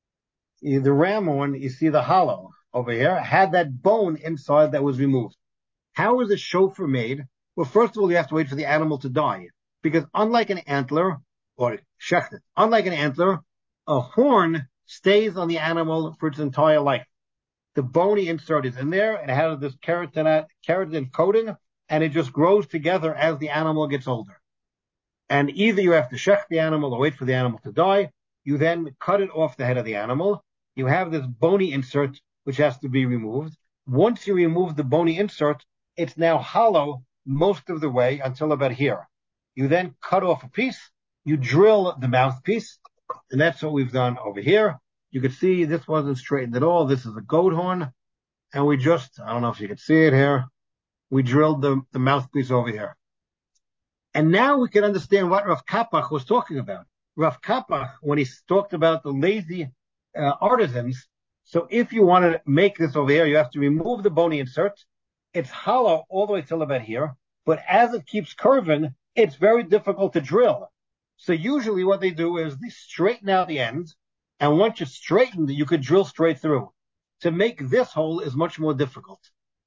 the ram horn, you see the hollow over here, had that bone inside that was removed. How is a shofar made? Well, first of all, you have to wait for the animal to die. Because unlike an antler, or shechted, unlike an antler, a horn stays on the animal for its entire life. The bony insert is in there, and it has this keratin coating, and it just grows together as the animal gets older. And either you have to shecht the animal or wait for the animal to die. You then cut it off the head of the animal. You have this bony insert, which has to be removed. Once you remove the bony insert, it's now hollow most of the way until about here. You then cut off a piece, you drill the mouthpiece, and that's what we've done over here. You can see this wasn't straightened at all. This is a goat horn. And we just, I don't know if you can see it here, we drilled the mouthpiece over here. And now we can understand what Rav Kapach was talking about. Rav Kapach, when he talked about the lazy artisans, so if you want to make this over here, you have to remove the bony insert. It's hollow all the way till about here, but as it keeps curving, it's very difficult to drill. So usually what they do is they straighten out the ends, and once you straighten, you could drill straight through. To make this hole is much more difficult.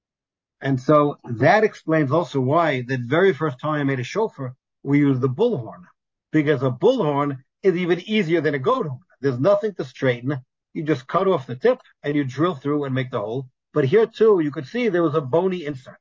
And so that explains also why the very first time I made a shofar, we used the bullhorn. Because a bullhorn is even easier than a goat horn. There's nothing to straighten. You just cut off the tip and you drill through and make the hole. But here too, you could see there was a bony insert.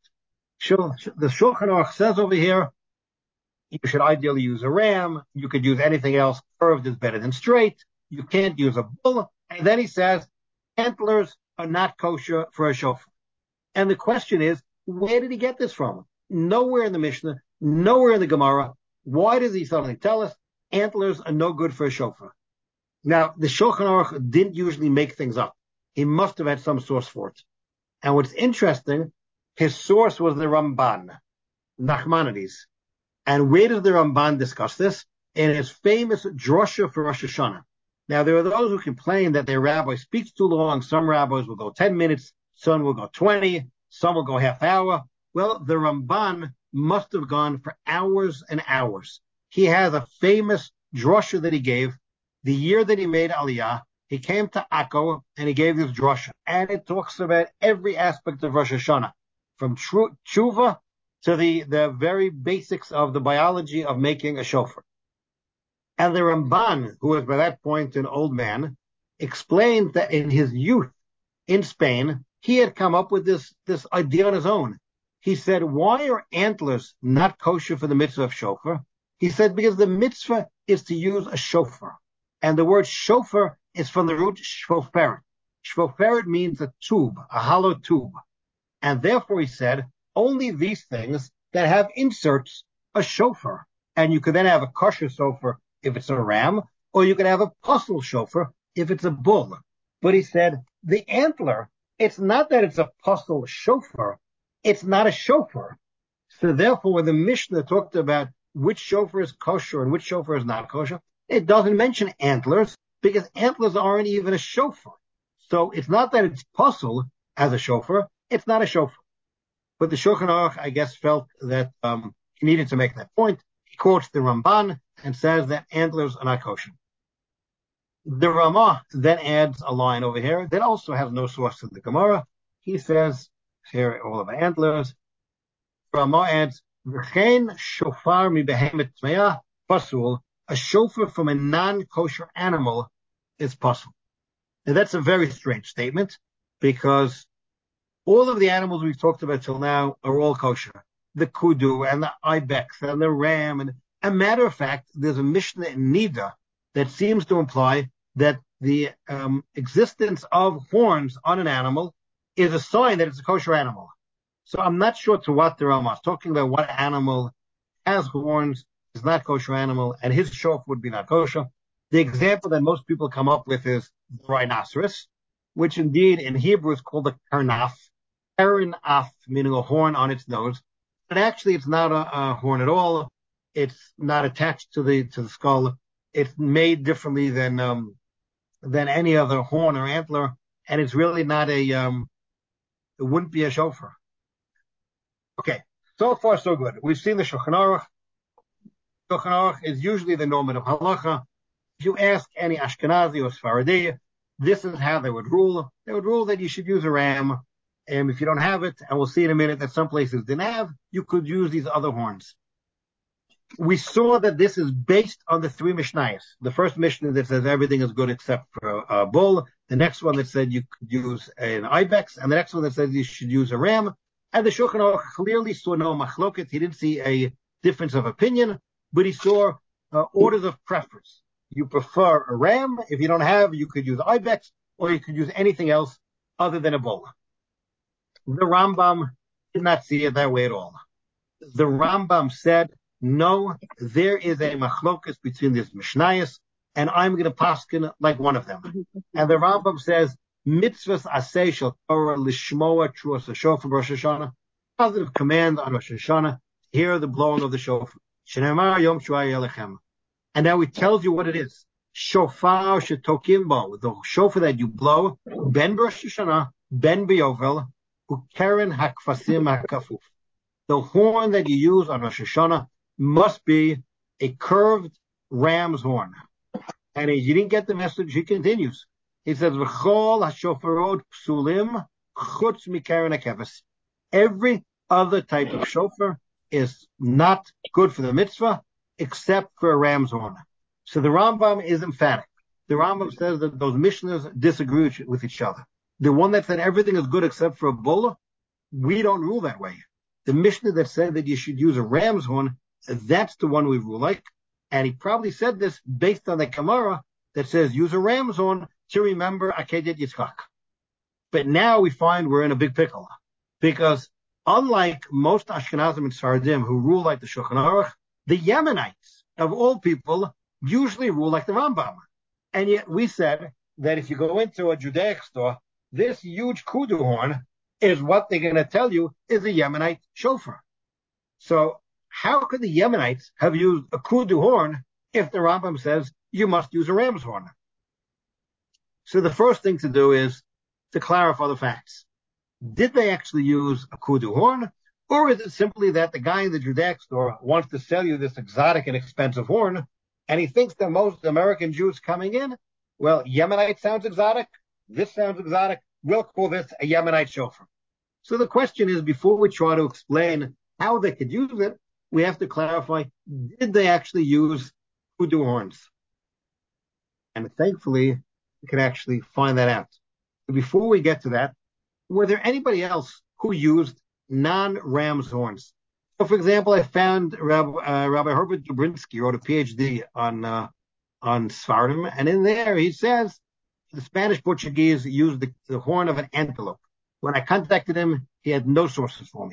The Shulchan Aruch says over here, you should ideally use a ram. You could use anything else. Curved is better than straight. You can't use a bull. And then he says, antlers are not kosher for a shofar. And the question is, where did he get this from? Nowhere in the Mishnah, nowhere in the Gemara. Why does he suddenly tell us antlers are no good for a shofar? Now, the Shulchan Aruch didn't usually make things up. He must have had some source for it. And what's interesting, his source was the Ramban, Nachmanides. And where does the Ramban discuss this? In his famous drosha for Rosh Hashanah. Now, there are those who complain that their rabbi speaks too long. Some rabbis will go 10 minutes, some will go 20, some will go half hour. Well, the Ramban must have gone for hours and hours. He has a famous drosha that he gave the year that he made Aliyah. He came to Akko and he gave this drosha. And it talks about every aspect of Rosh Hashanah, from tshuva to the very basics of the biology of making a shofar. And the Ramban, who was by that point an old man, explained that in his youth in Spain, he had come up with this idea on his own. He said, why are antlers not kosher for the mitzvah of shofar? He said, because the mitzvah is to use a shofar. And the word shofar is from the root shoferet. Shoferet means a tube, a hollow tube. And therefore, he said, only these things that have inserts a shofar. And you could then have a kosher shofar if it's a ram, or you could have a puzzle shofar if it's a bull. But he said, the antler, it's not that it's a puzzle shofar, it's not a shofar. So therefore, when the Mishnah talked about which shofar is kosher and which shofar is not kosher, it doesn't mention antlers, because antlers aren't even a shofar. So it's not that it's puzzle as a shofar, it's not a shofar. But the Shulchan Aruch, I guess, felt that he needed to make that point. He quotes the Ramban and says that antlers are not kosher. The Ramah then adds a line over here that also has no source in the Gemara. He says, here all of our antlers. Ramah adds, V'chein shofar mi behemet tmeah pasul, a shofar from a non-kosher animal is pasul. Now that's a very strange statement, because all of the animals we've talked about till now are all kosher. The kudu and the ibex and the ram. And a matter of fact, there's a Mishnah in Nida that seems to imply that the existence of horns on an animal is a sign that it's a kosher animal. So I'm not sure to what the Ramah is talking about. What animal has horns is not kosher animal, and his shofar would be not kosher. The example that most people come up with is the rhinoceros, which indeed in Hebrew is called a karnaf. Karanaf, meaning a horn on its nose. But actually it's not a horn at all. It's not attached to the skull. It's made differently than any other horn or antler, and it's really not it wouldn't be a shofar. Okay, so far so good. We've seen the Shulchan Aruch. Shulchan Aruch is usually the normative halacha. If you ask any Ashkenazi or Sephardi, this is how they would rule. They would rule that you should use a ram. And if you don't have it, and we'll see in a minute that some places didn't have, you could use these other horns. We saw that this is based on the three Mishnayos. The first Mishnah that says everything is good except for a bull. The next one that said you could use an ibex. And the next one that says you should use a ram. And the Shulchan Aruch clearly saw no machloket. He didn't see a difference of opinion, but he saw orders of preference. You prefer a ram. If you don't have, you could use ibex, or you could use anything else other than a bull. The Rambam did not see it that way at all. The Rambam said, no, there is a machlokas between these Mishnayos, and I'm going to paskin like one of them. And the Rambam says, mitzvahs aseh shel Torah lishmoa truas hashofar Rosh Hashanah, positive command on Rosh Hashanah, hear the blowing of the shofar. Shenemar yom shuai elechem. And now it tells you what it is. Shofar shetokim bo, the shofar that you blow, ben Rosh Hashanah, ben b'yovel, ukeren hakfasim hakafuf. The horn that you use on Rosh Hashanah must be a curved ram's horn. And if you didn't get the message, he continues. He says, V'chol hashofarot psulim chutz mikeren hakeves. Every other type of shofar is not good for the mitzvah, except for a ram's horn. So the Rambam is emphatic. The Rambam says that those Mishnahs disagree with each other. The one that said everything is good except for a bull, we don't rule that way. The Mishnah that said that you should use a ram's horn, that's the one we rule like. And he probably said this based on the Gemara that says use a ram's horn to remember Akedat Yitzchak. But now we find we're in a big pickle. Because unlike most Ashkenazim and Sfardim who rule like the Shulchan Aruch, the Yemenites, of all people, usually rule like the Rambam. And yet we said that if you go into a Judaic store, this huge kudu horn is what they're going to tell you is a Yemenite shofar. So how could the Yemenites have used a kudu horn if the Rambam says you must use a ram's horn? So the first thing to do is to clarify the facts. Did they actually use a kudu horn? Or is it simply that the guy in the Judaic store wants to sell you this exotic and expensive horn, and he thinks that most American Jews coming in, well, Yemenite sounds exotic, this sounds exotic, we'll call this a Yemenite shofar. So the question is, before we try to explain how they could use it, we have to clarify, did they actually use kudu horns? And thankfully, we can actually find that out. Before we get to that, were there anybody else who used non-ram's horns? So, for example, I found Rabbi Herbert Dubrinsky wrote a PhD on Sfardim, and in there he says the Spanish Portuguese used the horn of an antelope. When I contacted him, he had no sources for me.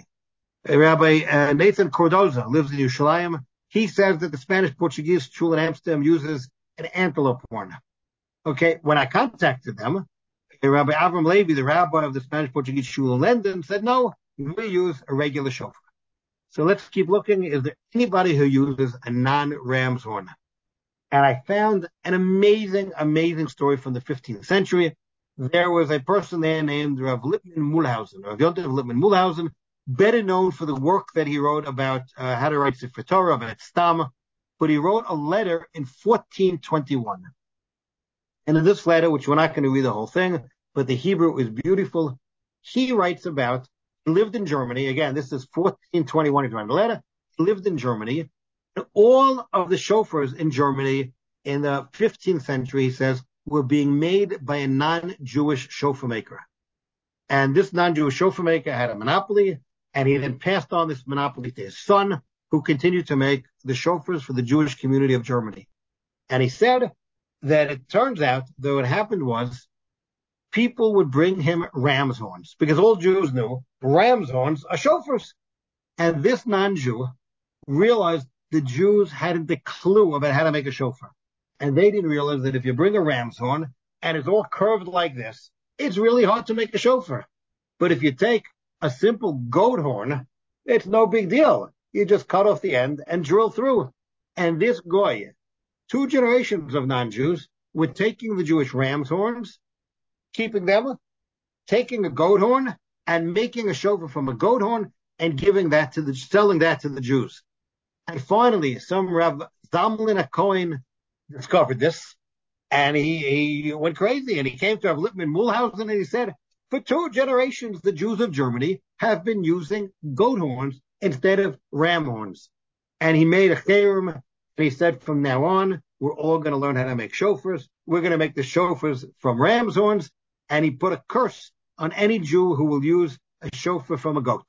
Rabbi Nathan Cordoza lives in Yerushalayim. He says that the Spanish Portuguese shul in Amsterdam uses an antelope horn. Okay, when I contacted them, Rabbi Avram Levi, the rabbi of the Spanish Portuguese shul in London, said, no, we use a regular shofar. So let's keep looking. Is there anybody who uses a non-ram's horn? And I found an amazing, amazing story from the 15th century. There was a person there named Rav Lipman Mulhausen, Rav Yontif Lipman Mulhausen, better known for the work that he wrote about how to write Sefer Torah, about Stam. But he wrote a letter in 1421. And in this letter, which we're not going to read the whole thing, but the Hebrew is beautiful, he writes about, he lived in Germany. Again, this is 1421, he's writing the letter. He lived in Germany. And all of the shofars in Germany in the 15th century, he says, were being made by a non-Jewish shofar maker. And this non-Jewish shofar maker had a monopoly, and he then passed on this monopoly to his son, who continued to make the shofars for the Jewish community of Germany. And he said that it turns out that what happened was people would bring him ram's horns, because all Jews knew ram's horns are shofars. And this non-Jew realized the Jews hadn't a clue about how to make a shofar. And they didn't realize that if you bring a ram's horn and it's all curved like this, it's really hard to make a shofar. But if you take a simple goat horn, it's no big deal. You just cut off the end and drill through. And this goy, 2 generations of non-Jews, were taking the Jewish ram's horns, keeping them, taking a goat horn, and making a shofar from a goat horn, and selling that to the Jews. And finally, some Rav Zalman HaKohen discovered this, and he went crazy, and he came to Rav Lipman Mulhausen, and he said, for 2 generations, the Jews of Germany have been using goat horns instead of ram horns. And he made a cherem, and he said, from now on, we're all going to learn how to make shofars. We're going to make the shofars from ram's horns. And he put a curse on any Jew who will use a shofar from a goat.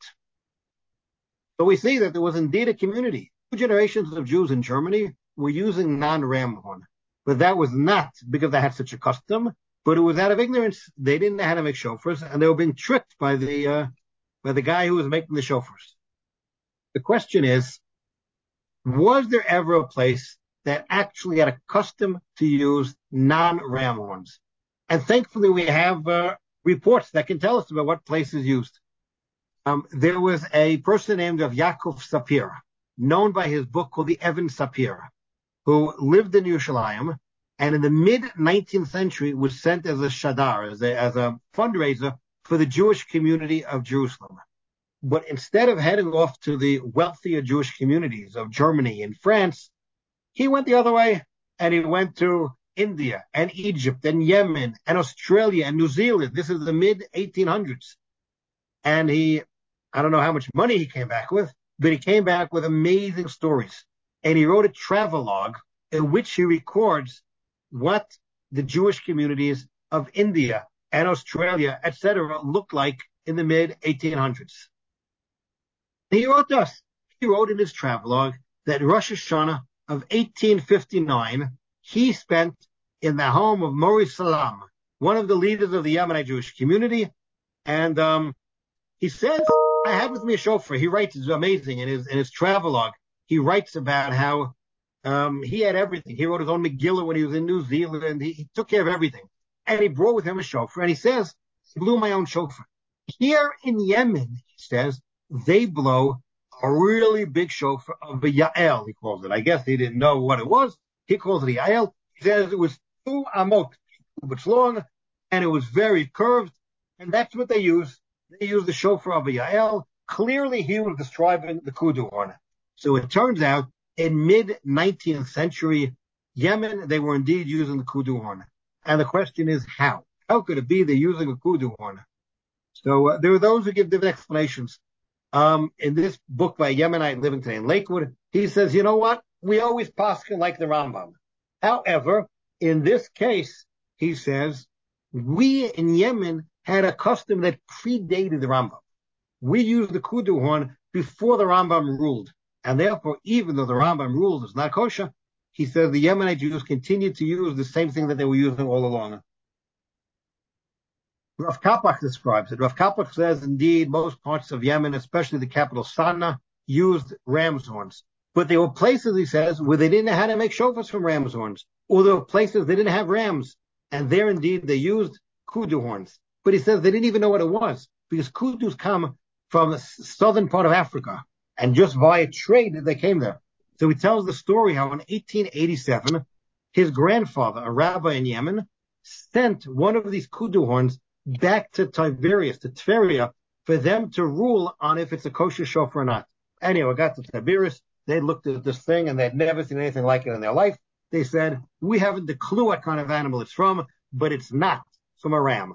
So we see that there was indeed a community. 2 generations of Jews in Germany were using non-ram horn. But that was not because they had such a custom, but it was out of ignorance. They didn't know how to make shofars, and they were being tricked by the guy who was making the shofars. The question is, was there ever a place that actually had a custom to use non-ram horns? And thankfully, we have reports that can tell us about what places used. There was a person named Yaakov Sapir, known by his book called the Evan Sapir, who lived in Yerushalayim, and in the mid-19th century was sent as a shadar, as a fundraiser for the Jewish community of Jerusalem. But instead of heading off to the wealthier Jewish communities of Germany and France, he went the other way, and he went to India and Egypt and Yemen and Australia and New Zealand. This is the mid-1800s. And I don't know how much money he came back with, but he came back with amazing stories. And he wrote a travelogue in which he records what the Jewish communities of India and Australia, etc., looked like in the mid-1800s. He wrote us. He wrote in his travelogue that Rosh Hashanah of 1859, he spent in the home of Mori Salam, one of the leaders of the Yemenite Jewish community. And he says, I had with me a shofar. He writes, it's amazing, in his travelogue. He writes about how he had everything. He wrote his own Megillah when he was in New Zealand. He took care of everything. And he brought with him a shofar. And he says, I blew my own shofar. Here in Yemen, he says, they blow a really big shofar of a Yael, he calls it. I guess he didn't know what it was. He calls it a Yael. He says it was 2 amot, 2 cubits long, and it was very curved. And that's what they use. They use the shofar of a Yael. Clearly, he was describing the kudu horn. So it turns out, in mid-19th century Yemen, they were indeed using the kudu horn. And the question is, how? How could it be they're using a kudu horn? So there are those who give different explanations. In this book by a Yemenite living today in Lakewood, he says, you know what? We always paskin like the Rambam. However, in this case, he says, we in Yemen had a custom that predated the Rambam. We used the kudu horn before the Rambam ruled. And therefore, even though the Rambam ruled is not kosher, he says the Yemenite Jews continued to use the same thing that they were using all along. Rav Kapach describes it. Rav Kapach says, indeed, most parts of Yemen, especially the capital Sana'a, used ram's horns. But there were places, he says, where they didn't know how to make shofars from ram's horns. Or there were places they didn't have rams. And there, indeed, they used kudu horns. But he says they didn't even know what it was, because kudus come from the southern part of Africa. And just via trade, they came there. So he tells the story how in 1887, his grandfather, a rabbi in Yemen, sent one of these kudu horns back to Tiberias, to Tveria, for them to rule on if it's a kosher shofar or not. Anyway, got to Tiberias. They looked at this thing and they'd never seen anything like it in their life. They said, we haven't the clue what kind of animal it's from, but it's not from a ram.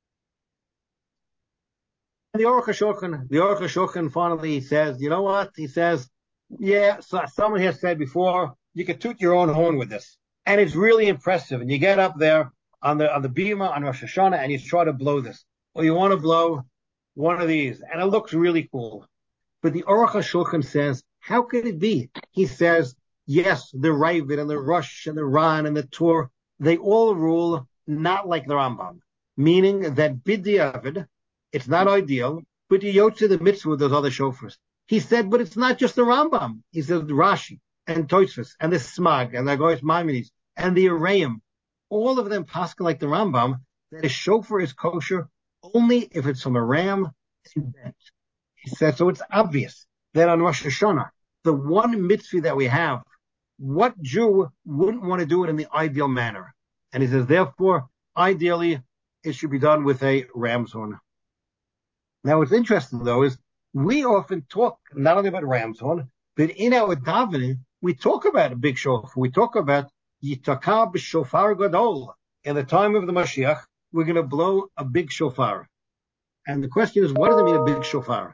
And the Aruch HaShulchan finally says, you know what? He says, yeah, so someone has said before, you can toot your own horn with this. And it's really impressive. And you get up there on the bima on Rosh Hashanah and you try to blow this. Or you want to blow one of these. And it looks really cool. But the Aruch HaShulchan says, how could it be? He says, yes, the Ravid and the Rosh and the Ran and the Tur, they all rule not like the Rambam. Meaning that B'diavad, it's not ideal, but you yotze the mitzvah with those other shofars. He said, but it's not just the Rambam. He says the Rashi and Tosfos and the Smag and the Agoras Maimonides and the Arayim, all of them paskin like the Rambam, that a shofar is kosher only if it's from a ram and bet. He said, so it's obvious that on Rosh Hashanah, the one mitzvah that we have, what Jew wouldn't want to do it in the ideal manner? And he says, therefore, ideally, it should be done with a ram's horn. Now, what's interesting, though, is we often talk not only about ram's horn, but in our davening, we talk about a big shofar. We talk about Yitakah b'shofar gadol. In the time of the Mashiach, we're going to blow a big shofar. And the question is, what does it mean, a big shofar?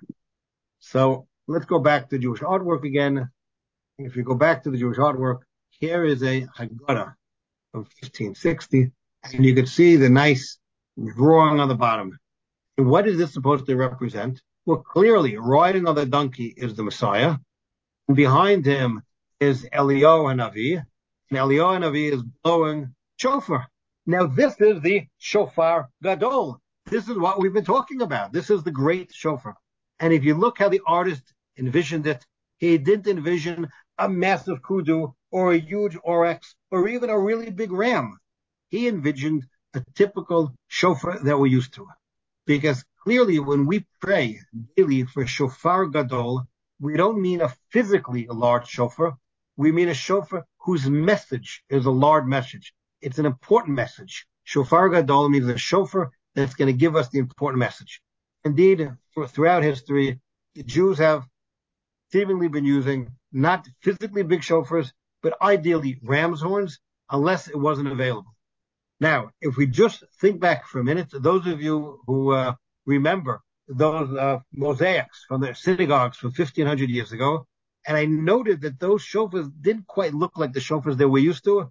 So let's go back to Jewish artwork again. If you go back to the Jewish artwork, here is a Haggadah from 1560, and you can see the nice drawing on the bottom. And what is this supposed to represent? Well, clearly, riding on the donkey is the Messiah. And behind him is Eliyahu Hanavi. And Eliyahu Hanavi is blowing shofar. Now, this is the shofar gadol. This is what we've been talking about. This is the great shofar. And if you look how the artist envisioned it, he didn't envision a massive kudu or a huge oryx or even a really big ram. He envisioned a typical shofar that we're used to. Because clearly when we pray daily for shofar gadol, we don't mean a physically large shofar. We mean a shofar whose message is a large message. It's an important message. Shofar gadol means a shofar that's going to give us the important message. Indeed, throughout history, the Jews have seemingly been using not physically big shofars, but ideally ram's horns, unless it wasn't available. Now, if we just think back for a minute, those of you who remember those mosaics from the synagogues from 1500 years ago, and I noted that those shofars didn't quite look like the shofars that we're used to.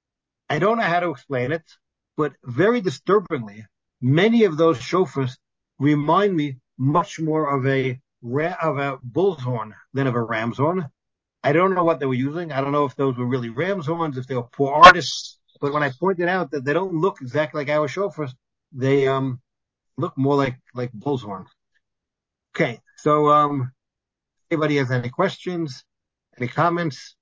I don't know how to explain it, but very disturbingly, many of those shofars remind me much more of a bull's horn than of a ram's horn. I don't know what they were using. I don't know if those were really ram's horns, if they were poor artists. But when I pointed out that they don't look exactly like our shofars, they look more like bull's horns. Okay, so anybody has any questions, any comments?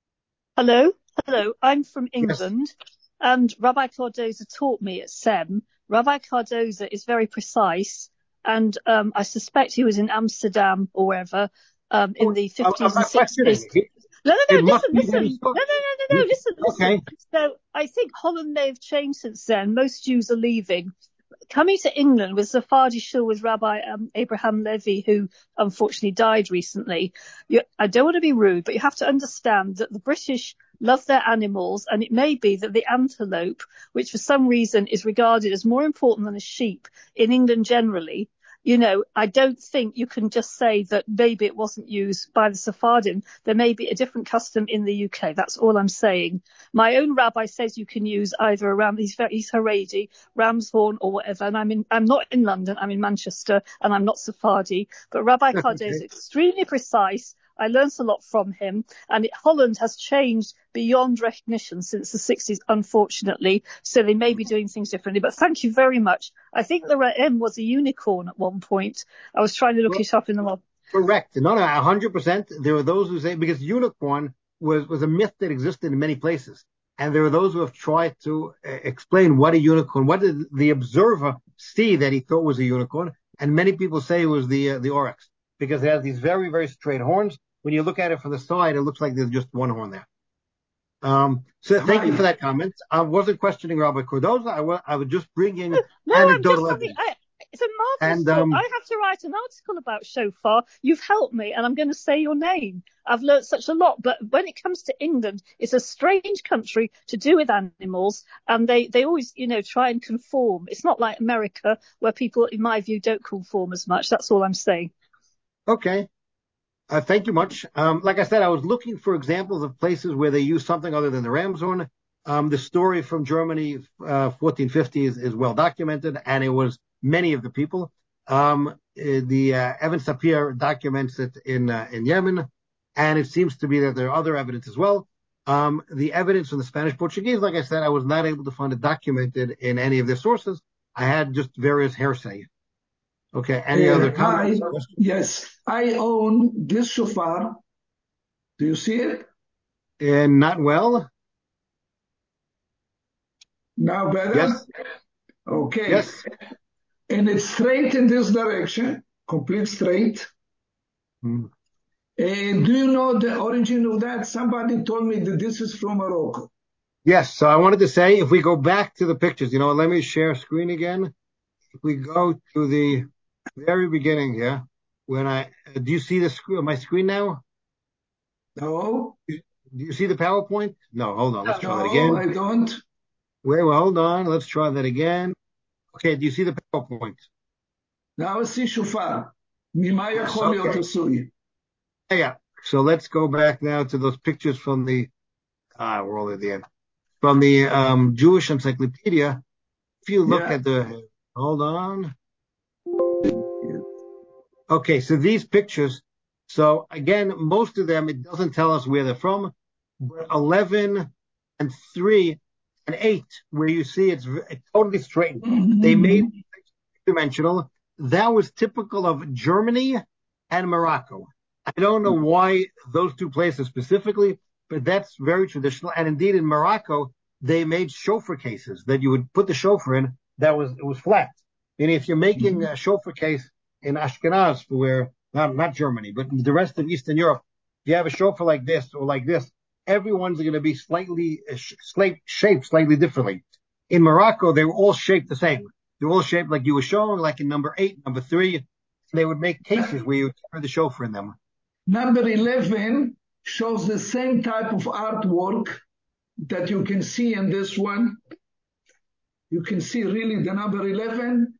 Hello. I'm from England, yes. And Rabbi Cardoza taught me at SEM. Rabbi Cardoza is very precise, and I suspect he was in Amsterdam or wherever in the 50s and 60s. No, listen. No, listen. Okay. So I think Holland may have changed since then. Most Jews are leaving. Coming to England with Sephardi shul with Rabbi Abraham Levy, who unfortunately died recently. I don't want to be rude, but you have to understand that the British love their animals, and it may be that the antelope, which for some reason is regarded as more important than a sheep in England generally, I don't think you can just say that maybe it wasn't used by the Sephardim. There may be a different custom in the UK. That's all I'm saying. My own rabbi says you can use either a ram, he's Haredi, ram's horn or whatever. And I'm not in London, I'm in Manchester, and I'm not Sephardi. But Rabbi Cardoza is extremely precise. I learned a lot from him, and Holland has changed beyond recognition since the 60s, unfortunately. So they may be doing things differently. But thank you very much. I think the M was a unicorn at one point. I was trying to look it up in the web. Correct. No, 100%. There are those who say, because unicorn was a myth that existed in many places. And there are those who have tried to explain what a unicorn, what did the observer see that he thought was a unicorn. And many people say it was the oryx, because it has these very, very straight horns. When you look at it from the side, it looks like there's just one horn there. So thank you for that comment. I wasn't questioning Rabbi Cardoza. I was just bringing anecdotal evidence. It's a marvelous thought. I have to write an article about shofar. You've helped me, and I'm going to say your name. I've learnt such a lot. But when it comes to England, it's a strange country to do with animals, and they always, try and conform. It's not like America, where people, in my view, don't conform as much. That's all I'm saying. Okay. Thank you much. Like I said, I was looking for examples of places where they use something other than the ram's horn. The story from Germany, 1450 is well documented, and it was many of the people. The Evan Sapir documents it in Yemen, and it seems to be that there are other evidence as well. The evidence from the Spanish Portuguese, like I said, I was not able to find it documented in any of their sources. I had just various hearsay. Okay, any other comments? Yes, I own this shofar. Do you see it? Not well. Now better? Yes. Okay. Yes. And it's straight in this direction, complete straight. And do you know the origin of that? Somebody told me that this is from Morocco. Yes, so I wanted to say, if we go back to the pictures, let me share screen again. If we go to the very beginning here, do you see the screen, my screen now? No. Do you see the PowerPoint? No, hold on. Let's try that No, again. I don't. Wait, well, hold on. Let's try that again. Okay, do you see the PowerPoint? Now I see shofar. ממה יכול להיות עשוי? Yeah. So let's go back now to those pictures from the, we're all at the end. From the Jewish Encyclopedia. If you look at hold on. Okay, so these pictures, so again, most of them, it doesn't tell us where they're from, but 11 and 3 and 8, where you see it's totally straight. They made it dimensional. That was typical of Germany and Morocco. I don't know why those two places specifically, but that's very traditional. And indeed, in Morocco, they made shofar cases that you would put the shofar in. It was flat. And if you're making a shofar case in Ashkenaz, where not Germany, but the rest of Eastern Europe, if you have a shofar like this or like this, everyone's going to be slightly shaped slightly differently. In Morocco, they were all shaped the same. They're all shaped like you were showing, like in number 8, number 3. They would make cases where you would turn the shofar in them. Number 11 shows the same type of artwork that you can see in this one. You can see really the number 11.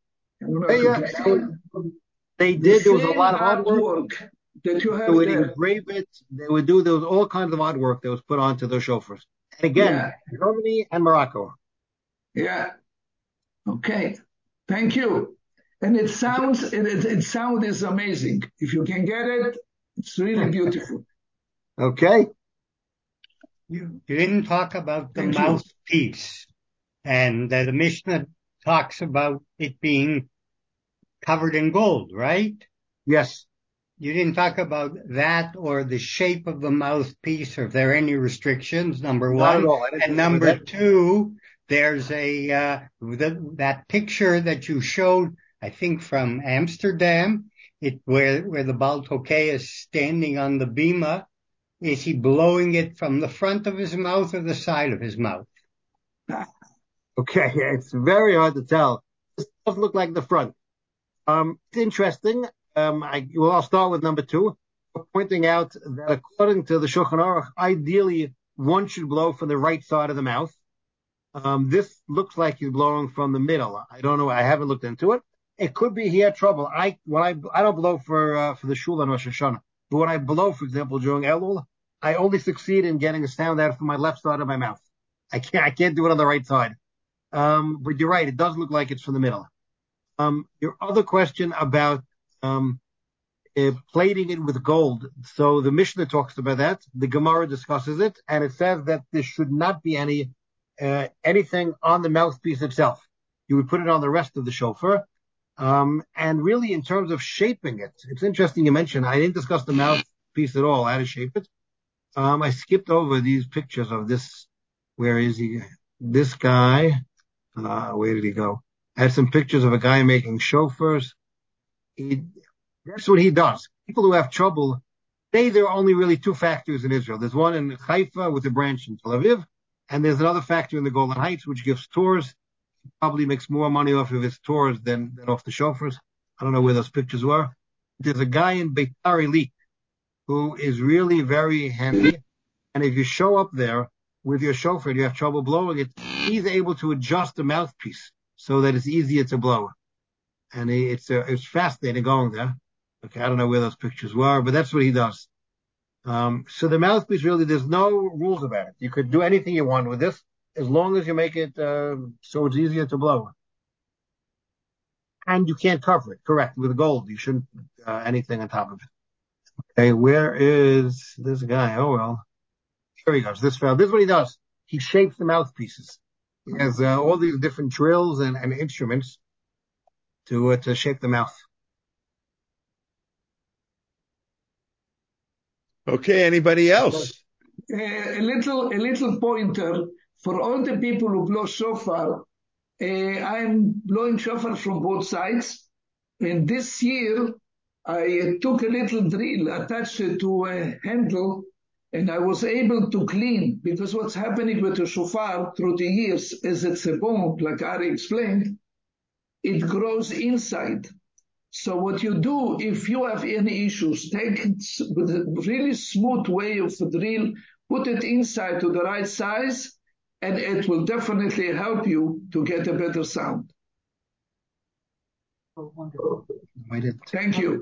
They did. There was a lot of artwork that you have. They would engrave it. They would do. There was all kinds of artwork that was put onto those shofars. And again, Germany and Morocco. Yeah. Okay. Thank you. And it sounds. It sound is amazing. If you can get it, it's really beautiful. Okay. You didn't talk about the mouthpiece, and the Mishnah talks about it being covered in gold, right? Yes. You didn't talk about that or the shape of the mouthpiece, or if there are any restrictions, number one. And number two, there's that picture that you showed, I think from Amsterdam, where the Baal Tokei is standing on the bima. Is he blowing it from the front of his mouth or the side of his mouth? Okay, it's very hard to tell. This does look like the front. It's interesting. I'll start with number 2, pointing out that according to the Shulchan Aruch, ideally one should blow from the right side of the mouth. This looks like he's blowing from the middle. I don't know. I haven't looked into it. It could be he had trouble. I don't blow for the Shul on Rosh Hashanah, but when I blow, for example, during Elul, I only succeed in getting a sound out from my left side of my mouth. I can't do it on the right side. But you're right. It does look like it's from the middle. Your other question about plating it with gold. So the Mishnah talks about that. The Gemara discusses it, and it says that there should not be anything on the mouthpiece itself. You would put it on the rest of the shofar. And really, in terms of shaping it, it's interesting you mentioned. I didn't discuss the mouthpiece at all, how to shape it. I skipped over these pictures of this. Where is he? This guy. Where did he go? I had some pictures of a guy making shofars. That's what he does. People who have trouble, there are only really 2 factories in Israel. There's one in Haifa with a branch in Tel Aviv, and there's another factory in the Golan Heights which gives tours. He probably makes more money off of his tours than off the shofars. I don't know where those pictures were. There's a guy in Beitar Illit who is really very handy, and if you show up there with your shofar and you have trouble blowing it, he's able to adjust the mouthpiece so that it's easier to blow. And it's fascinating going there. Okay, I don't know where those pictures were, but that's what he does. So the mouthpiece, really, there's no rules about it. You could do anything you want with this, as long as you make it so it's easier to blow. And you can't cover it, correct, with gold. You shouldn't anything on top of it. Okay, where is this guy? Oh, well. Here he goes. This is what he does. He shapes the mouthpieces. He has all these different drills and instruments to shape the mouth. Okay, anybody else? A little pointer for all the people who blow shofar. I'm blowing shofar from both sides, and this year I took a little drill, attached it to a handle, and I was able to clean, because what's happening with the shofar through the years, as it's a bone, like Ari explained, it grows inside. So what you do, if you have any issues, take it with a really smooth way of the drill, put it inside to the right size, and it will definitely help you to get a better sound. Thank you.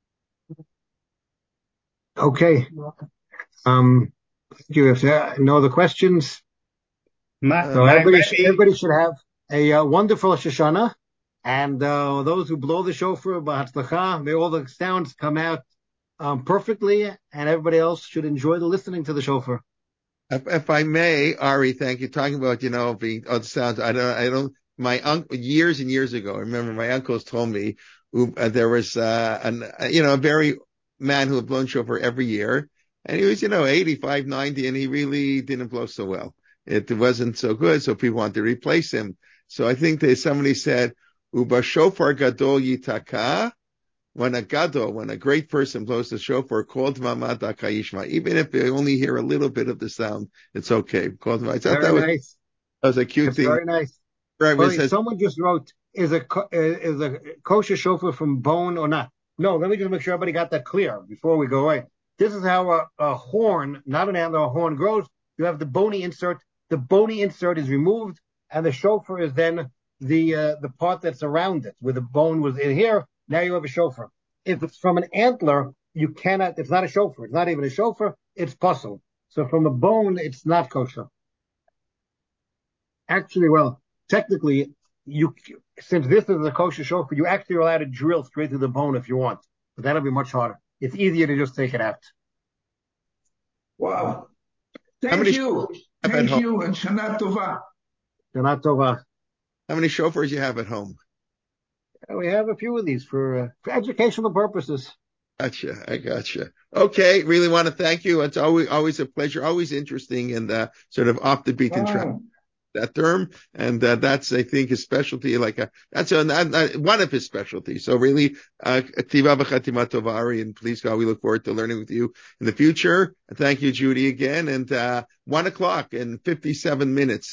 Okay. Thank you. If there are no other questions, so everybody should have a wonderful Shoshana. And those who blow the shofar, b'hatzlacha, may all the sounds come out perfectly, and everybody else should enjoy the listening to the shofar. If I may, Ari, thank you. Talking about, being other sounds. I don't. My uncle, years and years ago, I remember my uncles told me there was a very man who had blown shofar every year, and he was 85, 90, and he really didn't blow so well. It wasn't so good, so people wanted to replace him. So I think somebody said, Uba shofar gadol yitaka. When a great person blows the shofar, called Mamad Akayishma, even if they only hear a little bit of the sound, it's okay. Called I thought very nice. That was a cute thing. Very nice. Someone just wrote, is a kosher shofar from bone or not? No, let me just make sure everybody got that clear before we go away. This is how a horn, not an antler, a horn grows. You have the bony insert. The bony insert is removed, and the shofar is then the part that's around it, where the bone was in here. Now you have a shofar. If it's from an antler, you cannot, it's not a shofar. It's not even a shofar, it's puzzle. So from a bone, it's not kosher. Actually, well, technically, since this is a kosher shofar, you actually are allowed to drill straight through the bone if you want. But that'll be much harder. It's easier to just take it out. Wow. Thank you. Thank you, and Shana Tova. Shana Tova. How many shofars you have at home? We have a few of these for educational purposes. Gotcha. I gotcha. Okay. Really want to thank you. It's always a pleasure, always interesting and sort of off the beaten track. That term. And that's, I think, his specialty. That's one of his specialties. So really, Ktiva v'chatima tova, Ari, and please God, we look forward to learning with you in the future. And thank you, Judy, again. And 1:00 in 57 minutes,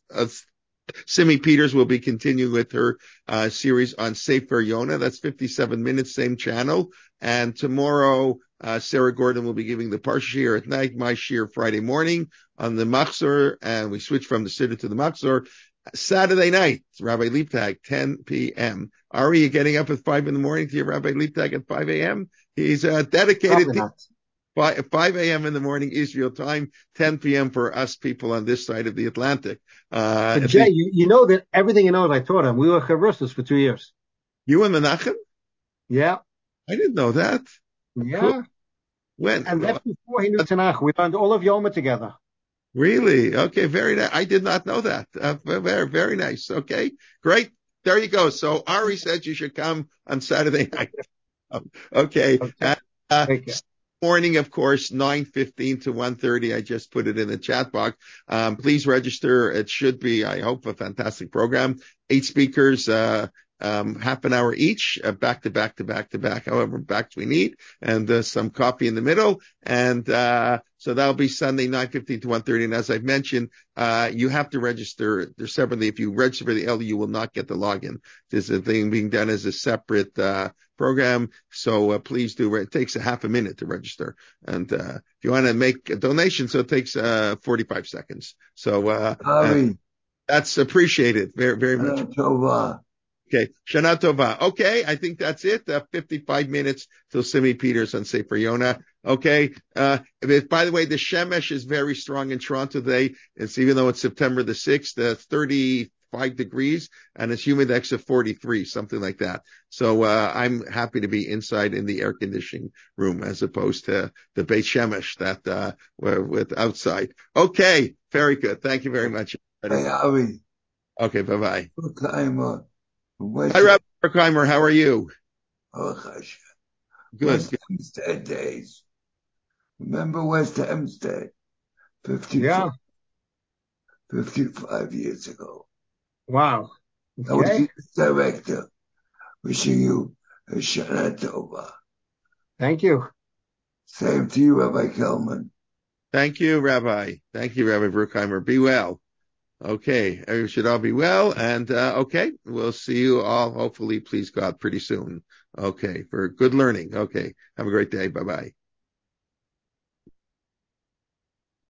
Simi Peters will be continuing with her series on Sefer Yonah. That's 57 minutes, same channel. And tomorrow, Sarah Gordon will be giving the Parsha Shir at night, my Shir Friday morning on the Machzor, and we switch from the Siddur to the Machzor. Saturday night, Rabbi Liebtag, 10 p.m. Ari, you getting up at 5 in the morning to your Rabbi Liebtag at 5 a.m.? He's dedicated to 5 a.m. in the morning, Israel time, 10 p.m. for us people on this side of the Atlantic. Jay, you know that everything you know, I taught him. We were chavrusas for 2 years. You and Menachem? Yeah. I didn't know that. Yeah. Cool. When? And that's before he knew Tanakh. We learned all of Yoma together. Really? Okay, very nice. I did not know that. Very, very nice. Okay, great. There you go. So Ari said you should come on Saturday night. Okay. Morning, of course, 9:15 to 1:30. I just put it in the chat box. Please register. It should be, I hope, a fantastic program. 8 speakers, half an hour each, back to back, however backs we need, and some coffee in the middle. And so that'll be Sunday, 9:15 to 1:30. And as I've mentioned, you have to register. There's separately. If you register for the LU, you will not get the login. There's a thing being done as a separate program. So please do. It takes a half a minute to register. And if you want to make a donation, so it takes 45 seconds. So that's appreciated very, very much. Okay, Shana Tova. Okay, I think that's it. 55 minutes till Simi Peters on Sefer Yonah. Okay. By the way, the Shemesh is very strong in Toronto today. It's even though it's September the 6th, 35 degrees, and it's humidex of 43, something like that. So I'm happy to be inside in the air conditioning room as opposed to the Beit Shemesh that with outside. Okay, very good. Thank you very much. Okay, bye-bye. Hi, Rabbi Berkheimer. How are you? Good. West Hempstead days. Remember West Hempstead? 55 years ago. Wow. Okay. I was the director. Wishing you a Shana Tova. Thank you. Same to you, Rabbi Kelman. Thank you, Rabbi. Thank you, Rabbi Berkheimer. Be well. Okay, you should all be well, and okay, we'll see you all, hopefully, please God, pretty soon. Okay, for good learning. Okay, have a great day. Bye-bye.